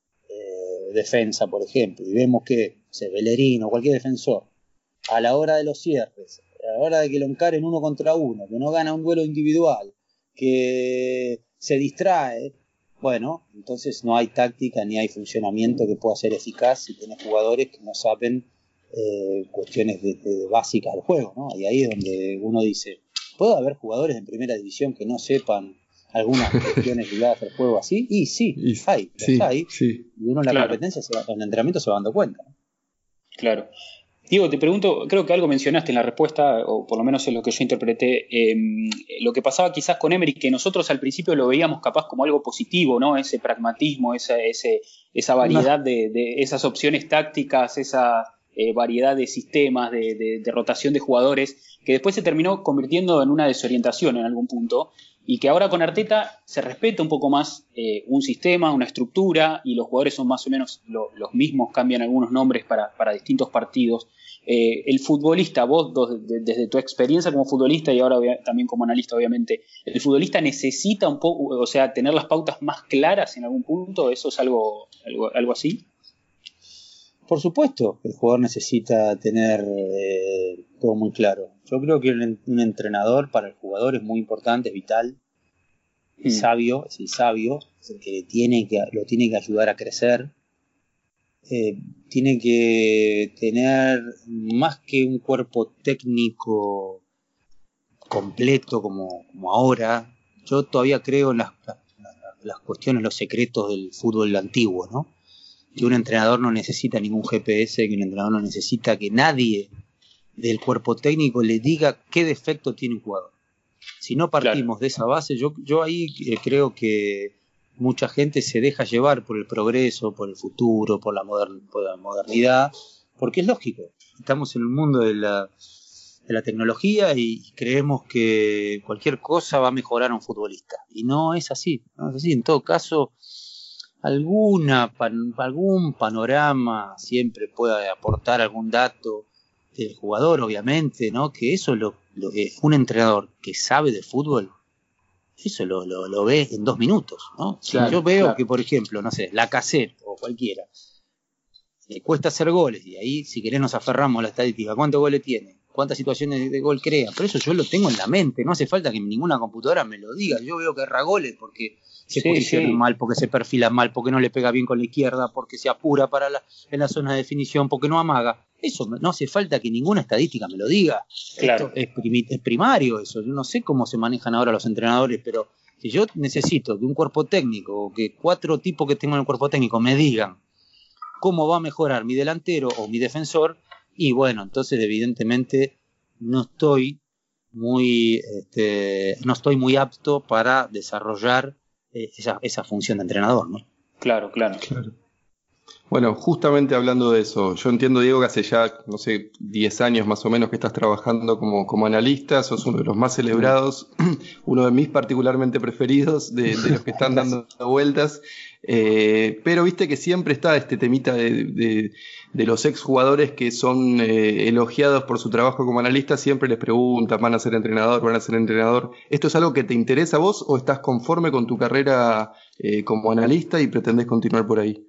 defensa, por ejemplo, y vemos que Bellerín o cualquier defensor, a la hora de los cierres, a la hora de que lo encaren 1 contra 1, que no gana un duelo individual, que se distrae, bueno, entonces no hay táctica ni hay funcionamiento que pueda ser eficaz si tenés jugadores que no saben cuestiones básicas del juego, ¿no? Y ahí es donde uno dice, ¿puede haber jugadores en primera división que no sepan algunas cuestiones ligadas al juego así? Y sí, hay. Y uno en la competencia, en el entrenamiento se va dando cuenta, ¿no? Claro. Diego, te pregunto, creo que algo mencionaste en la respuesta, o por lo menos es lo que yo interpreté, lo que pasaba quizás con Emery, que nosotros al principio lo veíamos capaz como algo positivo, ¿no? Ese pragmatismo, esa variedad de esas opciones tácticas, variedad de sistemas, de rotación de jugadores, que después se terminó convirtiendo en una desorientación en algún punto, y que ahora con Arteta se respeta un poco más un sistema, una estructura, y los jugadores son más o menos los mismos, cambian algunos nombres para distintos partidos. El futbolista, vos desde tu experiencia como futbolista y ahora también como analista obviamente, ¿el futbolista necesita un poco, o sea, tener las pautas más claras en algún punto? ¿Eso es algo así? Por supuesto, el jugador necesita tener todo muy claro. Yo creo que un entrenador para el jugador es muy importante, es vital, es sabio, es el sabio, es el que lo tiene que ayudar a crecer. Tiene que tener más que un cuerpo técnico completo como ahora. Yo todavía creo en las cuestiones, los secretos del fútbol antiguo, ¿no? Que un entrenador no necesita ningún GPS, que un entrenador no necesita que nadie del cuerpo técnico le diga qué defecto tiene un jugador. Si no partimos de esa base, yo ahí creo que mucha gente se deja llevar por el progreso, por el futuro, por la modernidad, porque es lógico. Estamos en el mundo de la tecnología y creemos que cualquier cosa va a mejorar a un futbolista. Y no es así. No es así. En todo caso, algún panorama siempre puede aportar algún dato del jugador, obviamente, ¿no? Que eso un entrenador que sabe de fútbol, eso lo ve en 2 minutos, ¿no? Si yo veo que, por ejemplo, no sé, Lacazette o cualquiera, le cuesta hacer goles, y ahí, si querés, nos aferramos a la estadística, ¿cuántos goles tiene? ¿Cuántas situaciones de gol crea? Pero eso yo lo tengo en la mente, no hace falta que ninguna computadora me lo diga. Yo veo que erra goles porque se posiciona mal, porque se perfila mal, porque no le pega bien con la izquierda, porque se apura en la zona de definición, porque no amaga. Eso no hace falta que ninguna estadística me lo diga. Claro. Esto es primario eso. Yo no sé cómo se manejan ahora los entrenadores, pero si yo necesito que un cuerpo técnico o que 4 tipos que tengo en el cuerpo técnico me digan cómo va a mejorar mi delantero o mi defensor, y bueno, entonces evidentemente no estoy muy apto para desarrollar esa función de entrenador, ¿no? Claro. Bueno, justamente hablando de eso, yo entiendo, Diego, que hace ya, no sé, 10 años más o menos que estás trabajando como analista, sos uno de los más celebrados, uno de mis particularmente preferidos, de los que están dando vueltas, pero viste que siempre está este temita de los exjugadores que son elogiados por su trabajo como analista, siempre les preguntan, ¿van a ser entrenador? ¿Esto es algo que te interesa a vos o estás conforme con tu carrera como analista y pretendés continuar por ahí?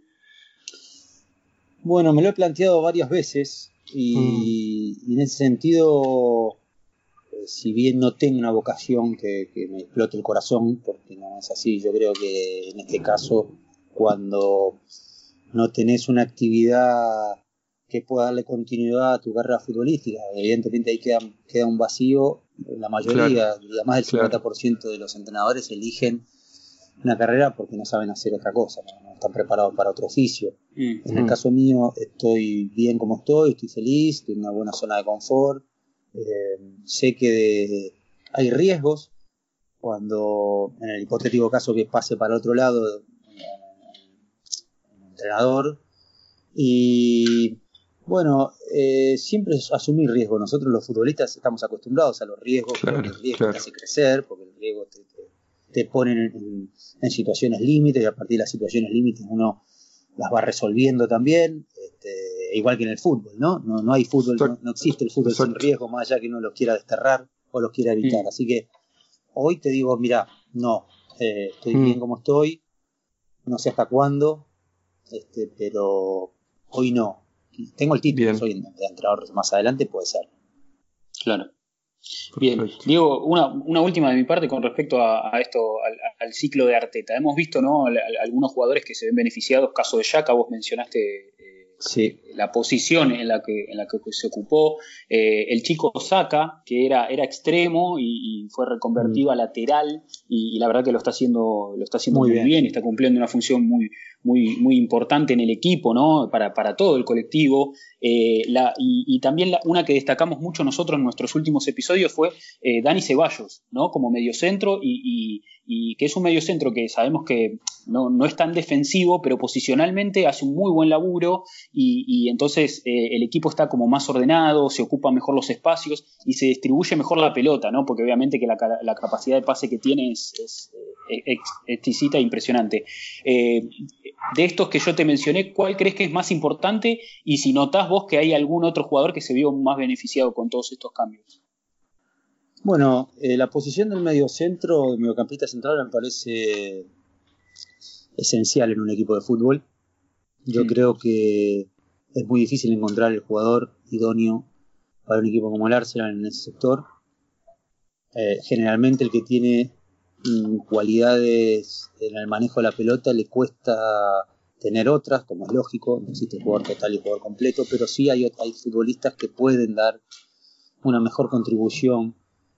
Bueno, me lo he planteado varias veces y en ese sentido, si bien no tengo una vocación que me explote el corazón, porque no es así, yo creo que en este caso, cuando no tenés una actividad que pueda darle continuidad a tu carrera futbolística, evidentemente ahí queda un vacío. La mayoría, más del 50% de los entrenadores eligen una carrera porque no saben hacer otra cosa, no están preparados para otro oficio. En el caso mío, estoy bien como estoy feliz, estoy en una buena zona de confort. Sé que hay riesgos cuando, en el hipotético caso que pase para otro lado, un entrenador. Y bueno, siempre es asumir riesgo. Nosotros los futbolistas estamos acostumbrados a los riesgos, porque el riesgo te hace crecer, porque el riesgo te ponen en situaciones límites, y a partir de las situaciones límites uno las va resolviendo también, igual que en el fútbol, ¿no? No hay fútbol, no existe el fútbol sin riesgo, más allá que uno los quiera desterrar o los quiera evitar. Así que hoy te digo, mira, no, estoy bien como estoy, no sé hasta cuándo, pero hoy no. Tengo el título, soy entrenador, más adelante puede ser. Claro. Bien, Diego, una última de mi parte con respecto a esto, al ciclo de Arteta. Hemos visto, ¿no?, algunos jugadores que se ven beneficiados, caso de Xhaka, vos mencionaste la posición en la que se ocupó, el chico Saka, que era extremo y fue reconvertido a lateral, y la verdad que lo está haciendo muy bien, está cumpliendo una función muy, muy importante en el equipo, ¿no? Para todo el colectivo. Y también una que destacamos mucho nosotros en nuestros últimos episodios fue Dani Ceballos, ¿no? Como mediocentro y que es un mediocentro que sabemos que no es tan defensivo, pero posicionalmente hace un muy buen laburo y entonces el equipo está como más ordenado, se ocupa mejor los espacios y se distribuye mejor la pelota, ¿no? Porque obviamente que la capacidad de pase que tiene es exquisita e impresionante. De estos que yo te mencioné, ¿cuál crees que es más importante? Y si notás vos que hay algún otro jugador que se vio más beneficiado con todos estos cambios. Bueno, la posición del mediocentro, del mediocampista central, me parece esencial en un equipo de fútbol. Yo creo que es muy difícil encontrar el jugador idóneo para un equipo como el Arsenal en ese sector. Generalmente el que tiene cualidades en el manejo de la pelota le cuesta tener otras, como es lógico, no existe jugador total y jugador completo, pero sí hay futbolistas que pueden dar una mejor contribución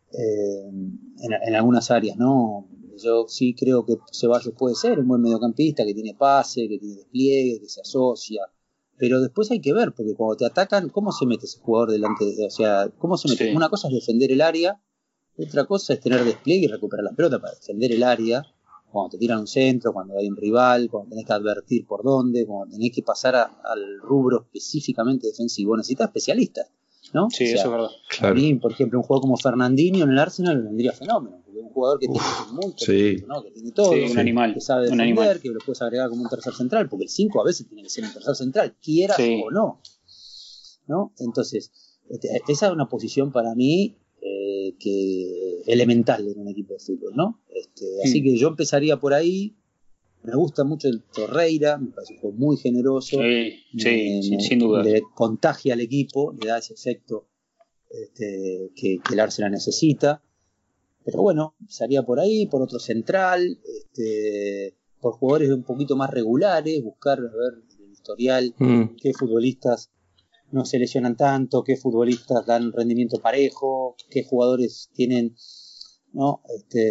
en algunas áreas, ¿no? Yo sí creo que Ceballos puede ser un buen mediocampista, que tiene pase, que tiene despliegue, que se asocia, pero después hay que ver, porque cuando te atacan, ¿cómo se mete ese jugador delante? O sea, ¿cómo se mete? Sí. Una cosa es defender el área, otra cosa es tener despliegue y recuperar la pelota para defender el área, cuando te tiran un centro, cuando hay un rival, cuando tenés que advertir por dónde, cuando tenés que pasar al rubro específicamente defensivo. Necesitas especialistas, ¿no? Sí, o sea, eso es verdad. Claro. A mí, por ejemplo, un jugador como Fernandinho en el Arsenal vendría fenómeno, porque es un jugador que tiene mucho, sí. ¿no? Que tiene todo, un animal, que sabe defender, que lo puedes agregar como un tercer central, porque el 5 a veces tiene que ser un tercer central, quieras o no, ¿no? Entonces, esa es una posición para mí que elemental en un equipo de fútbol, ¿no? Así que yo empezaría por ahí. Me gusta mucho el Torreira, me parece un juego muy generoso, sin duda. Le contagia al equipo, le da ese efecto que el Arsenal necesita. Pero bueno, empezaría por ahí, por otro central, por jugadores un poquito más regulares, buscar a ver el historial, qué futbolistas no se lesionan tanto, qué futbolistas dan rendimiento parejo, qué jugadores tienen, ¿no?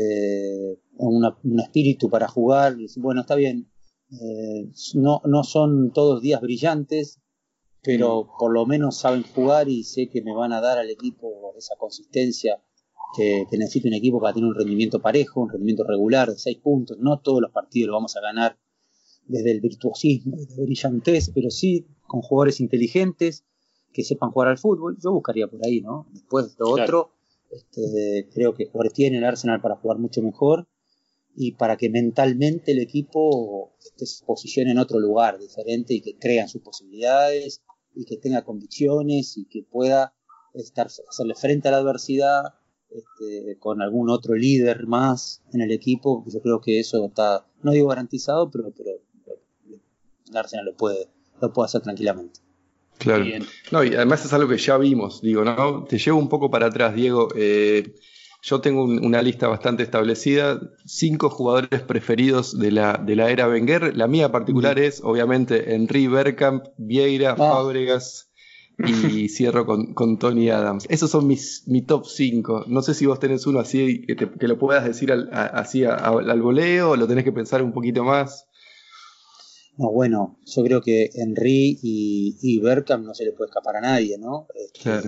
Un espíritu para jugar. Bueno, está bien, no son todos días brillantes, pero por lo menos saben jugar y sé que me van a dar al equipo esa consistencia que necesita un equipo para tener un rendimiento parejo, un rendimiento regular de 6 puntos. No todos los partidos los vamos a ganar desde el virtuosismo, desde la brillantez, pero sí con jugadores inteligentes que sepan jugar al fútbol. Yo buscaría por ahí, ¿no? Después lo otro, creo que jugadores tiene el Arsenal para jugar mucho mejor y para que mentalmente el equipo se posicione en otro lugar diferente y que crean sus posibilidades y que tenga convicciones y que pueda hacerle frente a la adversidad con algún otro líder más en el equipo. Yo creo que eso está, no digo garantizado, pero el Arsenal lo puede hacer tranquilamente. Claro. No, y además es algo que ya vimos, digo, ¿no? Te llevo un poco para atrás, Diego. Yo tengo una lista bastante establecida, 5 jugadores preferidos de la era Wenger. La mía particular es, obviamente, Henry, Bergkamp, Vieira, Fábregas y cierro con Tony Adams. Esos son mi top 5. No sé si vos tenés uno así que lo puedas decir así al voleo o lo tenés que pensar un poquito más. No, bueno, yo creo que Henry y Bergkamp no se le puede escapar a nadie, ¿no? Claro.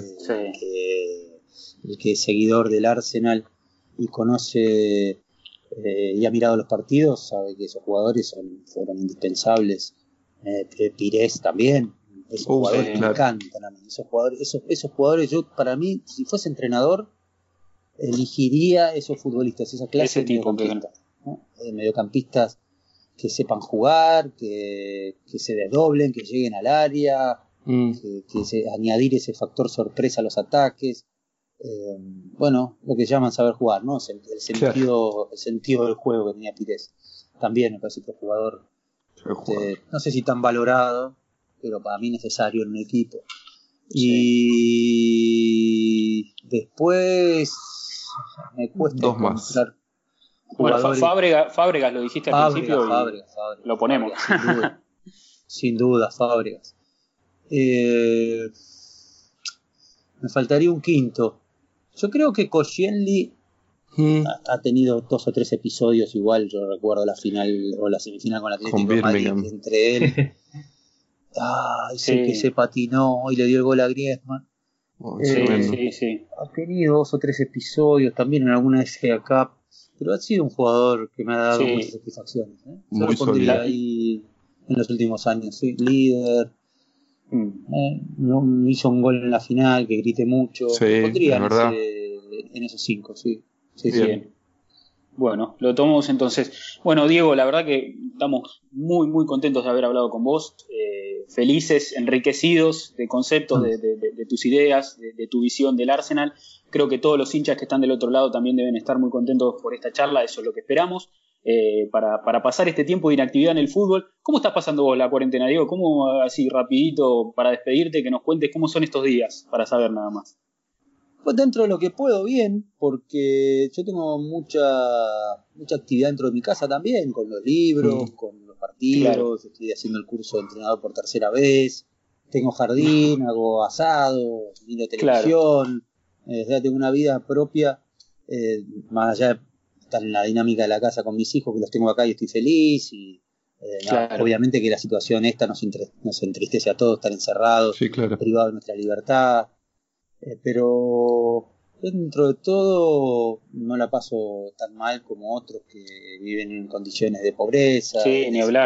El que es seguidor del Arsenal y conoce y ha mirado los partidos, sabe que esos jugadores fueron indispensables. Pires también, esos jugadores me encantan a mí. Esos jugadores, yo para mí, si fuese entrenador, elegiría esos futbolistas, esa clase de mediocampistas, ¿no? Mediocampistas que sepan jugar, que se desdoblen, que lleguen al área, que añadir ese factor sorpresa a los ataques. Bueno, lo que llaman saber jugar, ¿no? El sentido del juego que tenía Pires. También me parece otro jugador, no sé si tan valorado, pero para mí necesario en un equipo. Y después me cuesta 2 más. Bueno, Fábregas lo dijiste al principio Fábregas, lo ponemos. Sin duda, Fábregas. Me faltaría un quinto. Yo creo que Koscielny Ha tenido 2 o 3 episodios igual. Yo recuerdo la final o la semifinal con Atlético de Madrid, entre él que se patinó y le dio el gol a Griezmann. Sí. Ha tenido 2 o 3 episodios también en alguna FA Cup, pero ha sido un jugador que me ha dado muchas satisfacciones. Yo lo pondría ahí en los últimos años, líder. Hizo un gol en la final que grité mucho. Pondría en esos 5, sí. Bien. Bueno, lo tomamos entonces. Bueno, Diego, la verdad que estamos muy, muy contentos de haber hablado con vos. Felices, enriquecidos de conceptos, de tus ideas, de tu visión del Arsenal. Creo que todos los hinchas que están del otro lado también deben estar muy contentos por esta charla. Eso es lo que esperamos para pasar este tiempo de inactividad en el fútbol. ¿Cómo estás pasando vos la cuarentena, Diego? ¿Cómo, así rapidito, para despedirte, que nos cuentes cómo son estos días, para saber nada más? Pues dentro de lo que puedo, bien, porque yo tengo mucha actividad dentro de mi casa también, con los libros, con los partidos, estoy haciendo el curso de entrenador por 3ª vez, tengo jardín, hago asado, miro televisión, tengo una vida propia, más allá de estar en la dinámica de la casa con mis hijos, que los tengo acá y estoy feliz, y obviamente que la situación esta nos entristece a todos, estar encerrados, privados de nuestra libertad. Pero dentro de todo no la paso tan mal como otros que viven en condiciones de pobreza, ni hablar.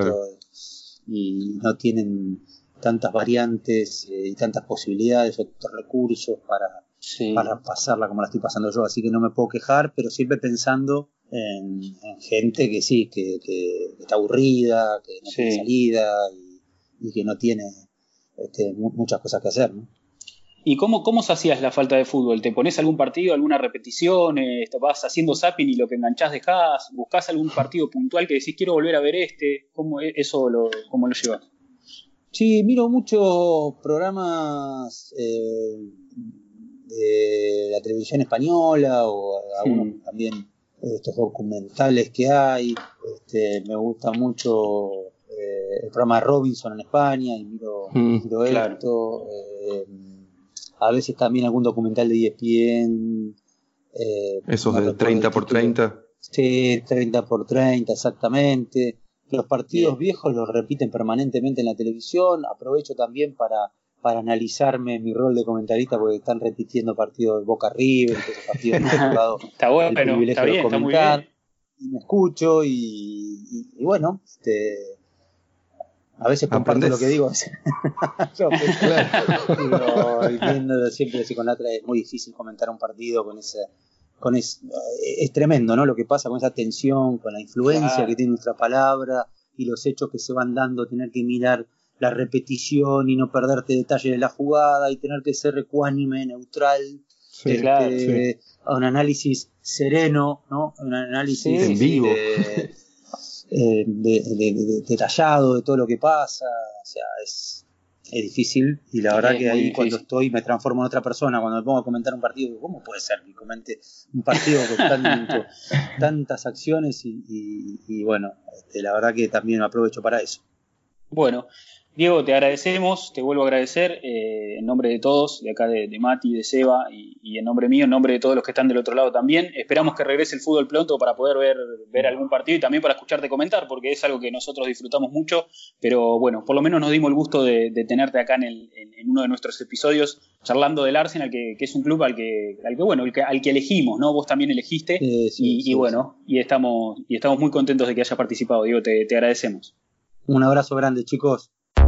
Y no tienen tantas variantes y tantas posibilidades o recursos para pasarla como la estoy pasando yo, así que no me puedo quejar, pero siempre pensando en gente que está aburrida, que no tiene salida y que no tiene muchas cosas que hacer, ¿no? ¿Y cómo sacías la falta de fútbol? ¿Te pones algún partido, alguna repetición? ¿Vas haciendo zapping y lo que enganchás dejás? ¿Buscás algún partido puntual que decís quiero volver a ver este? ¿Cómo lo llevas? Sí, miro muchos programas de la televisión española o algunos también estos documentales que hay. Me gusta mucho el programa de Robinson en España y miro esto. A veces también algún documental de ESPN. Esos de 30x30. Sí, 30x30, exactamente. Los partidos viejos los repiten permanentemente en la televisión. Aprovecho también para analizarme mi rol de comentarista, porque están repitiendo partidos de Boca River, esos partidos que me ha tocado está bueno, el privilegio está bien, de comentar. Está muy bien. Y me escucho y bueno, a veces comparto lo que digo. Pero viendo siempre con la otra es muy difícil comentar un partido es tremendo, ¿no? Lo que pasa con esa tensión, con la influencia que tiene nuestra palabra y los hechos que se van dando, tener que mirar la repetición y no perderte detalles de la jugada y tener que ser ecuánime, neutral, a un análisis sereno, ¿no? Un análisis en vivo. Detallado de todo lo que pasa, o sea, es difícil, y la verdad que ahí cuando estoy me transformo en otra persona. Cuando me pongo a comentar un partido, ¿cómo puede ser que comente un partido con tantas acciones? Y bueno, la verdad que también me aprovecho para eso. Bueno, Diego, te agradecemos, te vuelvo a agradecer en nombre de todos, de acá de Mati, de Seba y en nombre mío, en nombre de todos los que están del otro lado también. Esperamos que regrese el fútbol pronto para poder ver algún partido y también para escucharte comentar, porque es algo que nosotros disfrutamos mucho, pero bueno, por lo menos nos dimos el gusto de tenerte acá en uno de nuestros episodios charlando del Arsenal, que es un club al que elegimos, ¿no? Vos también elegiste y estamos muy contentos de que haya participado, Diego, te agradecemos. Un abrazo grande, chicos.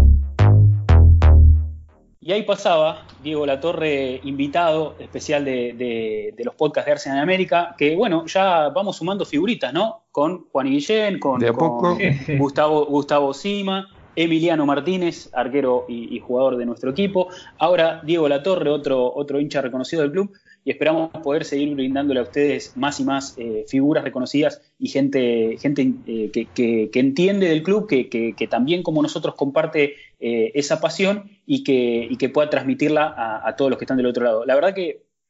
Y ahí pasaba Diego Latorre, invitado especial de los podcasts de Arsenal en América, que bueno, ya vamos sumando figuritas, ¿no? Con Juan Guillén, con Gustavo Sima, Emiliano Martínez, arquero y jugador de nuestro equipo. Ahora Diego Latorre, otro hincha reconocido del club, y esperamos poder seguir brindándole a ustedes más y más figuras reconocidas y gente que entiende del club, que también como nosotros comparte esa pasión y que pueda transmitirla a todos los que están del otro lado. La verdad que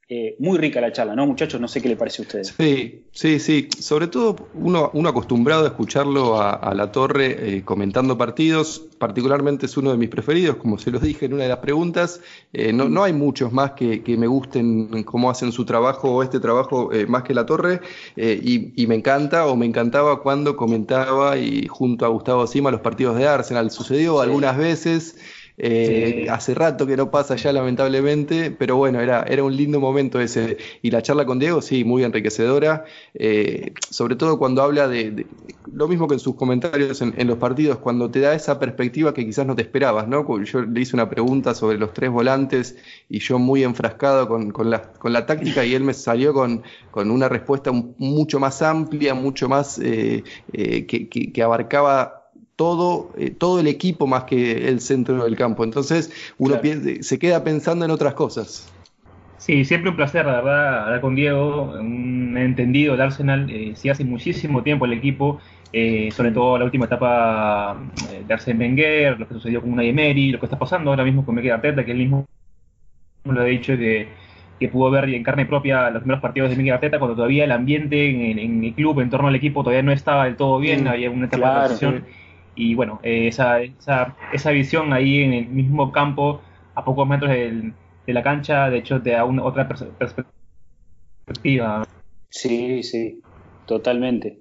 muy rica la charla, ¿no, muchachos? No sé qué le parece a ustedes. Sí. Sobre todo uno acostumbrado a escucharlo a La Torre comentando partidos. Particularmente es uno de mis preferidos, como se los dije en una de las preguntas. No hay muchos más que me gusten cómo hacen su trabajo o este trabajo más que La Torre. Y me encanta o me encantaba cuando comentaba y junto a Gustavo Sima los partidos de Arsenal. Sucedió algunas veces. Hace rato que no pasa ya, lamentablemente, pero bueno, era un lindo momento ese. Y la charla con Diego, sí, muy enriquecedora, sobre todo cuando habla de lo mismo que en sus comentarios en los partidos, cuando te da esa perspectiva que quizás no te esperabas, ¿no? Yo le hice una pregunta sobre los 3 volantes y yo muy enfrascado con la táctica, y él me salió con una respuesta mucho más amplia, mucho más que abarcaba todo el equipo más que el centro del campo. Entonces uno se queda pensando en otras cosas. Sí, siempre un placer, la verdad, hablar con Diego, un entendido del Arsenal. Sí, hace muchísimo tiempo el equipo, sobre todo la última etapa de Arsène Wenger, lo que sucedió con Unai Emery, lo que está pasando ahora mismo con Mikel Arteta, que él mismo lo ha dicho, que pudo ver en carne propia los primeros partidos de Mikel Arteta, cuando todavía el ambiente en el club, en torno al equipo, todavía no estaba del todo bien, había una etapa de transición. Y bueno, esa visión ahí en el mismo campo, a pocos metros de la cancha, de hecho te da otra perspectiva. Sí, totalmente.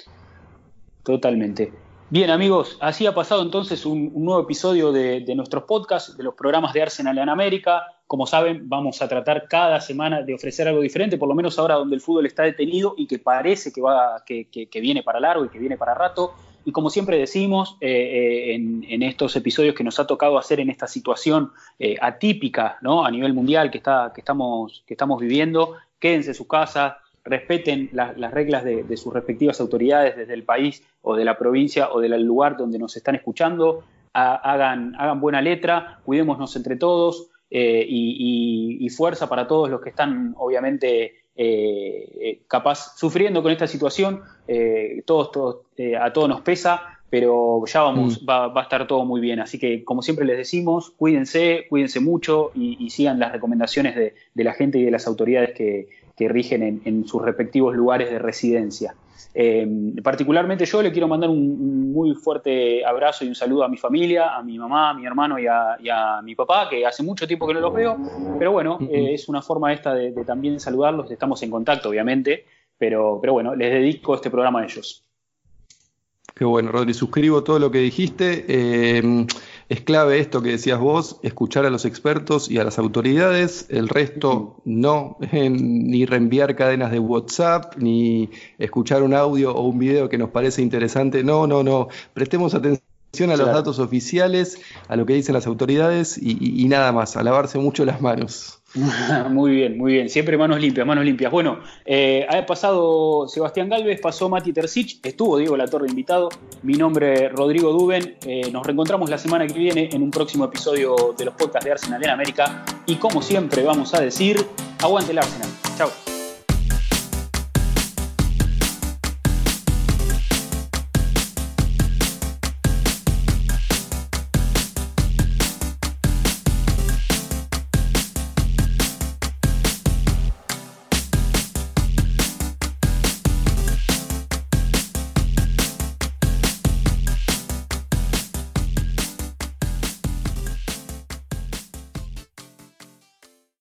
Bien, amigos, así ha pasado entonces un nuevo episodio de nuestros podcasts, de los programas de Arsenal en América. Como saben, vamos a tratar cada semana de ofrecer algo diferente, por lo menos ahora donde el fútbol está detenido y que parece que viene para largo y que viene para rato. Y como siempre decimos, en estos episodios que nos ha tocado hacer en esta situación atípica, ¿no?, a nivel mundial que estamos viviendo, quédense en su casa, respeten las reglas de sus respectivas autoridades desde el país o de la provincia o del lugar donde nos están escuchando, hagan buena letra, cuidémonos entre todos, y fuerza para todos los que están obviamente capaz sufriendo con esta situación. A todos nos pesa, pero ya va a estar todo muy bien. Así que, como siempre les decimos, cuídense mucho y sigan las recomendaciones de la gente y de las autoridades que rigen en sus respectivos lugares de residencia. Particularmente yo le quiero mandar un muy fuerte abrazo y un saludo a mi familia, a mi mamá, a mi hermano y a mi papá, que hace mucho tiempo que no los veo, pero bueno, es una forma esta de también saludarlos. Estamos en contacto, obviamente, pero bueno, les dedico este programa a ellos. Qué bueno, Rodri, suscribo todo lo que dijiste. Es clave esto que decías vos, escuchar a los expertos y a las autoridades. El resto no, ni reenviar cadenas de WhatsApp, ni escuchar un audio o un video que nos parece interesante. No. Prestemos atención a los datos oficiales, a lo que dicen las autoridades y nada más, a lavarse mucho las manos. Muy bien, siempre manos limpias. Bueno, ha pasado Sebastián Galvez, pasó Mati Terzic, estuvo Diego La Torre invitado, mi nombre es Rodrigo Duben. Nos reencontramos la semana que viene en un próximo episodio de los podcasts de Arsenal en América, y como siempre vamos a decir, aguante el Arsenal. Chao.